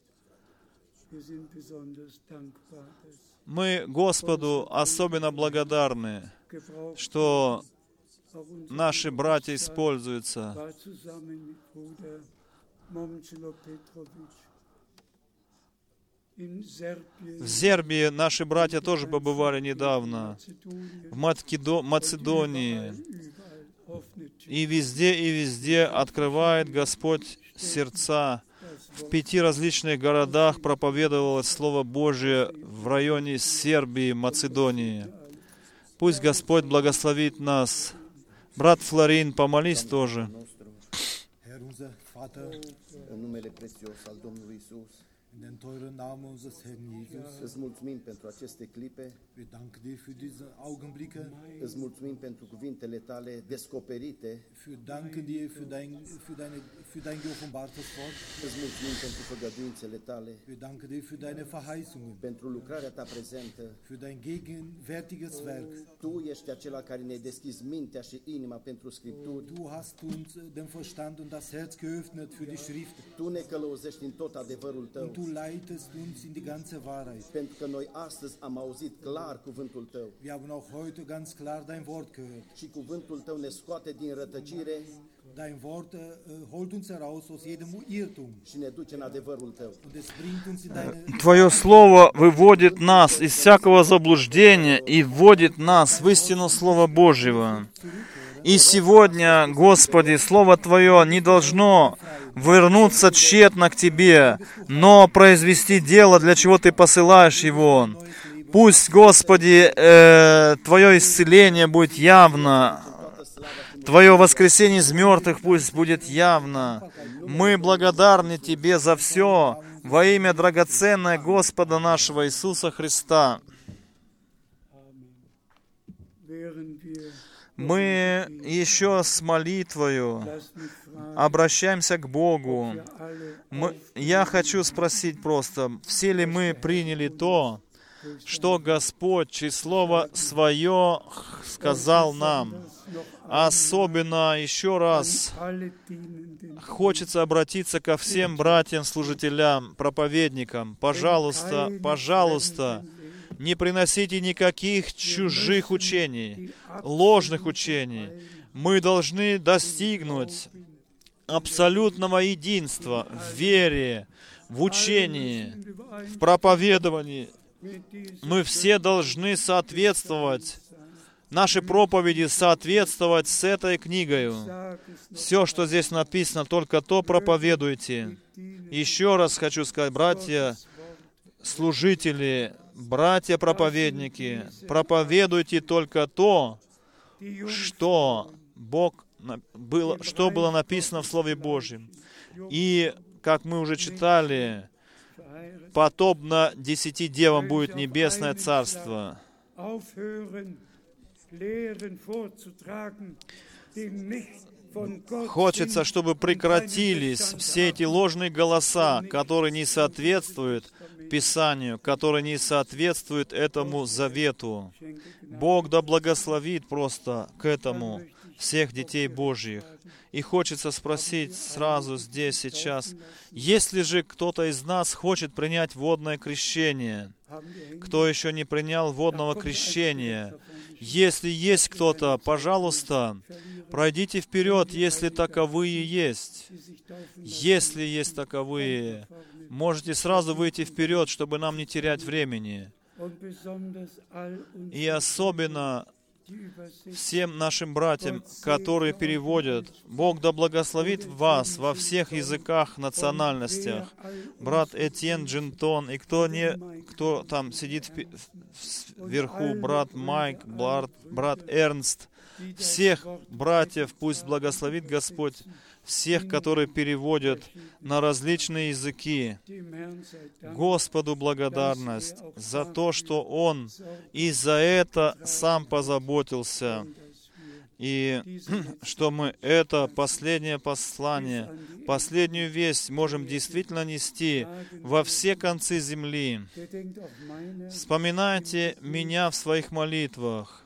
Мы Господу особенно благодарны, что наши братья используются. В Сербии наши братья тоже побывали недавно, в Македонии. И везде, и везде открывает Господь сердца. В пяти различных городах проповедовалось Слово Божие в районе Сербии, Македонии. Пусть Господь благословит нас. Брат Флорин, помолись тоже. In den teuren Namen unseres Herrn Jesus. Îți mulțumim pentru aceste clipe. Wir danken dir für diese Augenblicke. Îți mulțumim pentru cuvintele tale descoperite. Wir danken dir für dein für deine für dein geoffenbartes Wort. Îți mulțumim pentru făgăduințele tale. Wir danken dir für deine Verheißungen. Pentru lucrarea ta prezentă. Für dein gegenwärtiges Werk. Tu ești acela care ne-ai deschis mintea și inima pentru Scripturi. Du hast uns den Verstand und das Herz geöffnet für die Schrift. Tu ne călăuzești în tot adevărul tău. Und du leitest uns in die ganze Wahrheit. Pentru că noi astăzi am auzit clar cuvântul tău. Wir haben auch heute ganz klar dein Wort gehört. Și cuvântul tău ne scoate din rătăcire. Dein Wort uh, holt uns heraus aus jedem Irrtum. Și ne duce în adevărul tău. Und es bringt uns in deine Твое Слово выводит нас из всякого заблуждения и вводит нас в истину Слова Божьего. И сегодня, Господи, Слово Твое не должно вернуться тщетно к Тебе, но произвести дело, для чего Ты посылаешь его. Пусть, Господи, э, Твое исцеление будет явно, Твое воскресение из мертвых пусть будет явно. Мы благодарны Тебе за все во имя драгоценное Господа нашего Иисуса Христа. Мы еще с молитвою обращаемся к Богу. Мы, я хочу спросить просто, все ли мы приняли то, что Господь через Слово Свое сказал нам? Особенно еще раз хочется обратиться ко всем братьям-служителям, проповедникам. Пожалуйста, пожалуйста, не приносите никаких чужих учений, ложных учений. Мы должны достигнуть абсолютного единства в вере, в учении, в проповедовании. Мы все должны соответствовать, наши проповеди соответствовать с этой книгой. Все, что здесь написано, только то проповедуйте. Еще раз хочу сказать, братья, служители, братья-проповедники, проповедуйте только то, что Бог было, что было написано в Слове Божьем. И, как мы уже читали, подобно десяти девам будет небесное царство. Хочется, чтобы прекратились все эти ложные голоса, которые не соответствуют Писанию, которые не соответствуют этому завету. Бог да благословит просто к этому всех детей Божьих. И хочется спросить сразу здесь, сейчас, если же кто-то из нас хочет принять водное крещение, кто еще не принял водного крещения, если есть кто-то, пожалуйста, пройдите вперед, если таковые есть. Если есть таковые, можете сразу выйти вперед, чтобы нам не терять времени. И особенно всем нашим братьям, которые переводят, Бог да благословит вас во всех языках, национальностях. Брат Этьен Джинтон, и кто, не, кто там сидит вверху, брат Майк, брат, брат Эрнст, всех братьев пусть благословит Господь, всех, которые переводят на различные языки. Господу благодарность за то, что Он и за это Сам позаботился. И что мы это последнее послание, последнюю весть можем действительно нести во все концы земли. Вспоминайте меня в своих молитвах.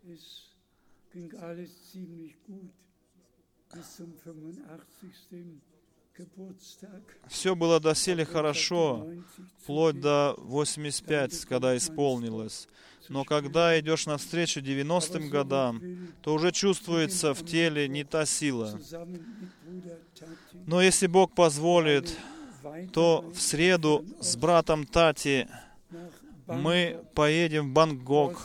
Все было доселе хорошо, вплоть до восемьдесят пять, когда исполнилось. Но когда идешь навстречу девяностым годам, то уже чувствуется в теле не та сила. Но если Бог позволит, то в среду с братом Тати мы поедем в Бангкок,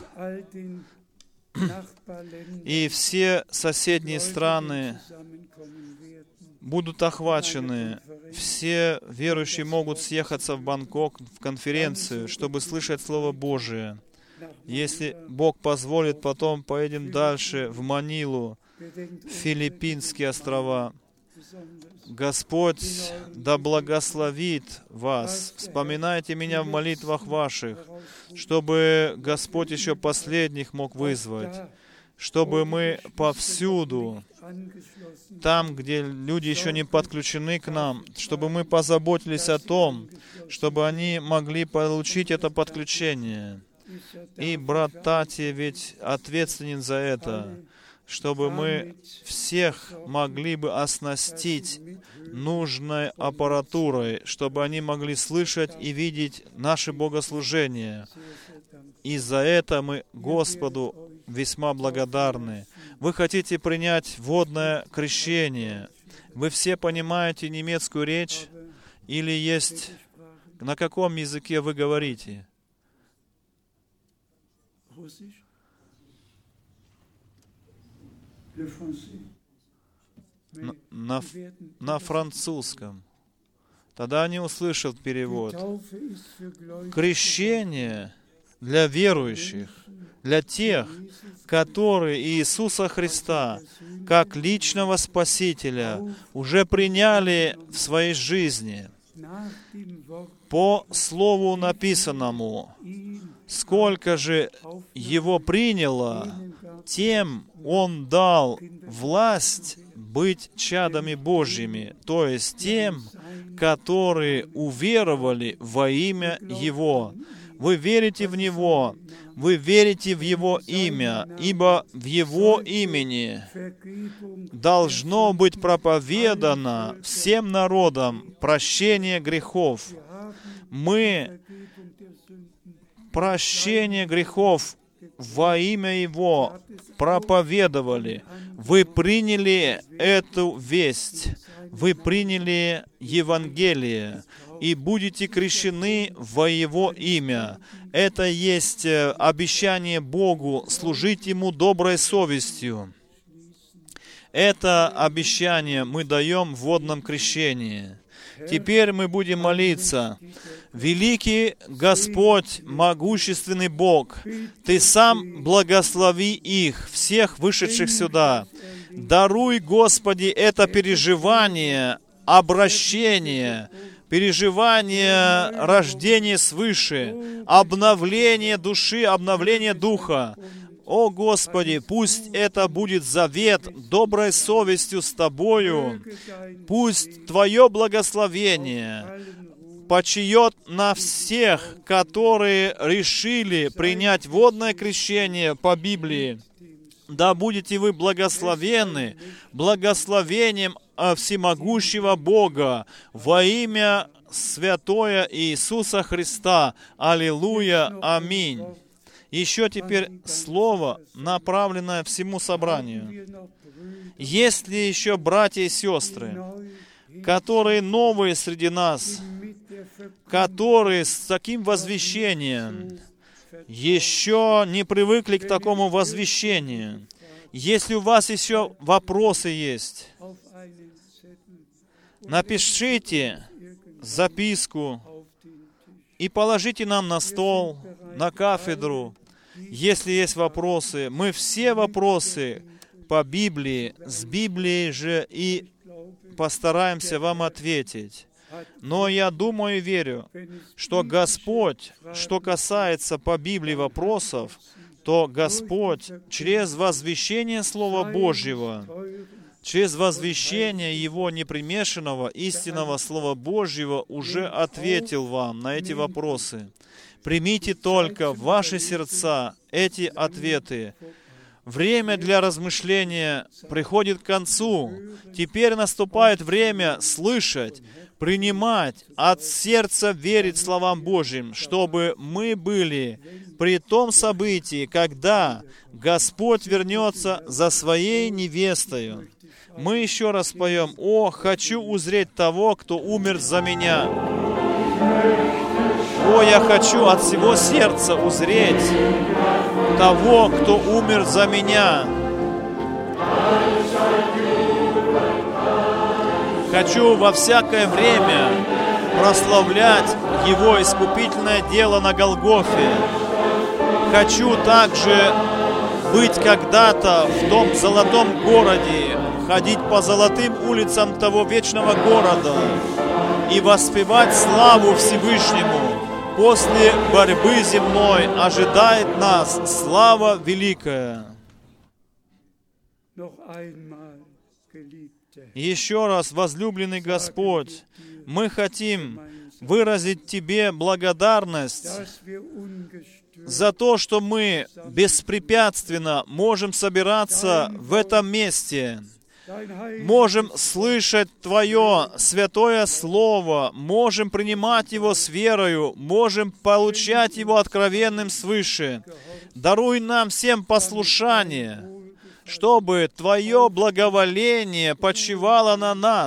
и все соседние страны будут охвачены. Все верующие могут съехаться в Бангкок, в конференцию, чтобы слышать Слово Божие. Если Бог позволит, потом поедем дальше в Манилу, в Филиппинские острова. Господь да благословит вас. Вспоминайте меня в молитвах ваших, чтобы Господь еще последних мог вызвать, чтобы мы повсюду, там, где люди еще не подключены к нам, чтобы мы позаботились о том, чтобы они могли получить это подключение. И брат Тати ведь ответственен за это, чтобы мы всех могли бы оснастить нужной аппаратурой, чтобы они могли слышать и видеть наше богослужение. И за это мы Господу весьма благодарны. Вы хотите принять водное крещение? Вы все понимаете немецкую речь? Или есть... На каком языке вы говорите? на, на, на французском. Тогда они услышат перевод. Крещение для верующих, для тех, которые Иисуса Христа как личного Спасителя уже приняли в своей жизни. По Слову написанному, сколько же Его приняло, тем Он дал власть быть чадами Божьими, то есть тем, которые уверовали во имя Его. Вы верите в Него, вы верите в Его имя, ибо в Его имени должно быть проповедано всем народам прощение грехов. Мы прощение грехов во имя Его проповедовали. Вы приняли эту весть, вы приняли Евангелие и будете крещены во Его имя. Это есть обещание Богу служить Ему доброй совестью. Это обещание мы даем в водном крещении. Теперь мы будем молиться. Великий Господь, могущественный Бог, Ты сам благослови их, всех вышедших сюда. Даруй, Господи, это переживание, обращение, переживание рождения свыше, обновление души, обновление духа. О, Господи, пусть это будет завет доброй совестью с Тобою. Пусть Твое благословение почиет на всех, которые решили принять водное крещение по Библии. Да будете вы благословенны благословением всемогущего Бога во имя святое Иисуса Христа. Аллилуйя. Аминь. Еще теперь слово, направленное всему собранию. Есть ли еще братья и сестры, которые новые среди нас, которые с таким возвещением еще не привыкли к такому возвещению? Если у вас еще вопросы есть, напишите записку и положите нам на стол, на кафедру. Если есть вопросы, мы все вопросы по Библии, с Библией же и постараемся вам ответить. Но я думаю и верю, что Господь, что касается по Библии вопросов, то Господь через возвещение Слова Божьего, через возвещение Его непримешанного, истинного Слова Божьего уже ответил вам на эти вопросы. Примите только в ваши сердца эти ответы. Время для размышления приходит к концу. Теперь наступает время слышать, принимать, от сердца верить словам Божьим, чтобы мы были при том событии, когда Господь вернется за Своей невестою. Мы еще раз поем: «О, хочу узреть того, кто умер за меня». О, я хочу от всего сердца узреть того, кто умер за меня. Хочу во всякое время прославлять Его искупительное дело на Голгофе. Хочу также быть когда-то в том золотом городе, ходить по золотым улицам того вечного города и воспевать славу Всевышнему. После борьбы земной ожидает нас слава великая. Еще раз, возлюбленный Господь, мы хотим выразить Тебе благодарность за то, что мы беспрепятственно можем собираться в этом месте, можем слышать Твое святое Слово, можем принимать его с верою, можем получать его откровенным свыше. Даруй нам всем послушание, чтобы Твое благоволение почивало на нас.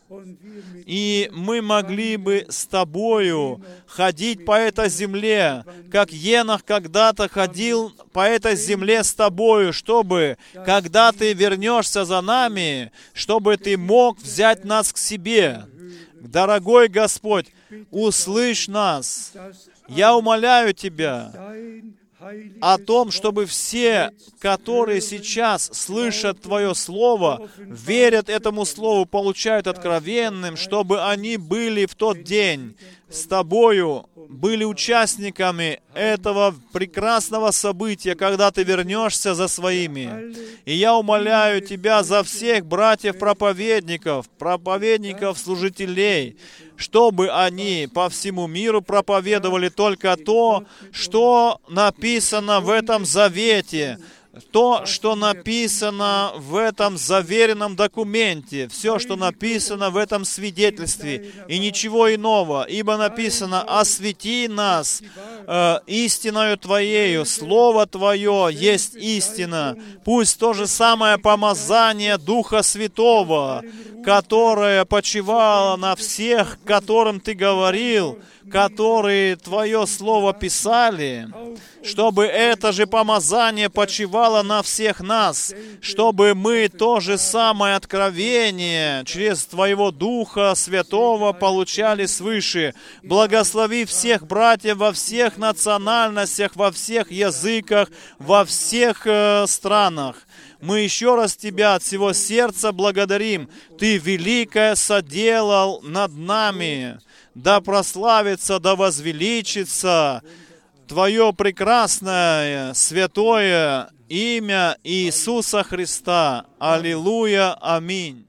И мы могли бы с Тобою ходить по этой земле, как Енох когда-то ходил по этой земле с Тобою, чтобы, когда Ты вернешься за нами, чтобы Ты мог взять нас к себе. Дорогой Господь, услышь нас. Я умоляю Тебя о том, чтобы все, которые сейчас слышат Твое Слово, верят этому Слову, получают откровенным, чтобы они были в тот день с Тобою, были участниками этого прекрасного события, когда Ты вернешься за своими. И я умоляю Тебя за всех братьев-проповедников, проповедников-служителей, чтобы они по всему миру проповедовали только то, что написано в этом завете, то, что написано в этом заверенном документе, все, что написано в этом свидетельстве, и ничего иного, ибо написано: «Освети нас э, истиною Твоею, Слово Твое есть истина». Пусть то же самое помазание Духа Святого, которое почивало на всех, которым Ты говорил, которые Твое Слово писали, чтобы это же помазание почивало на всех нас, чтобы мы то же самое откровение через Твоего Духа Святого получали свыше. Благослови всех братьев во всех национальностях, во всех языках, во всех э, странах. Мы еще раз Тебя от всего сердца благодарим. Ты великое соделал над нами. Да прославится, да возвеличится Твое прекрасное, святое имя Иисуса Христа. Аллилуйя, аминь.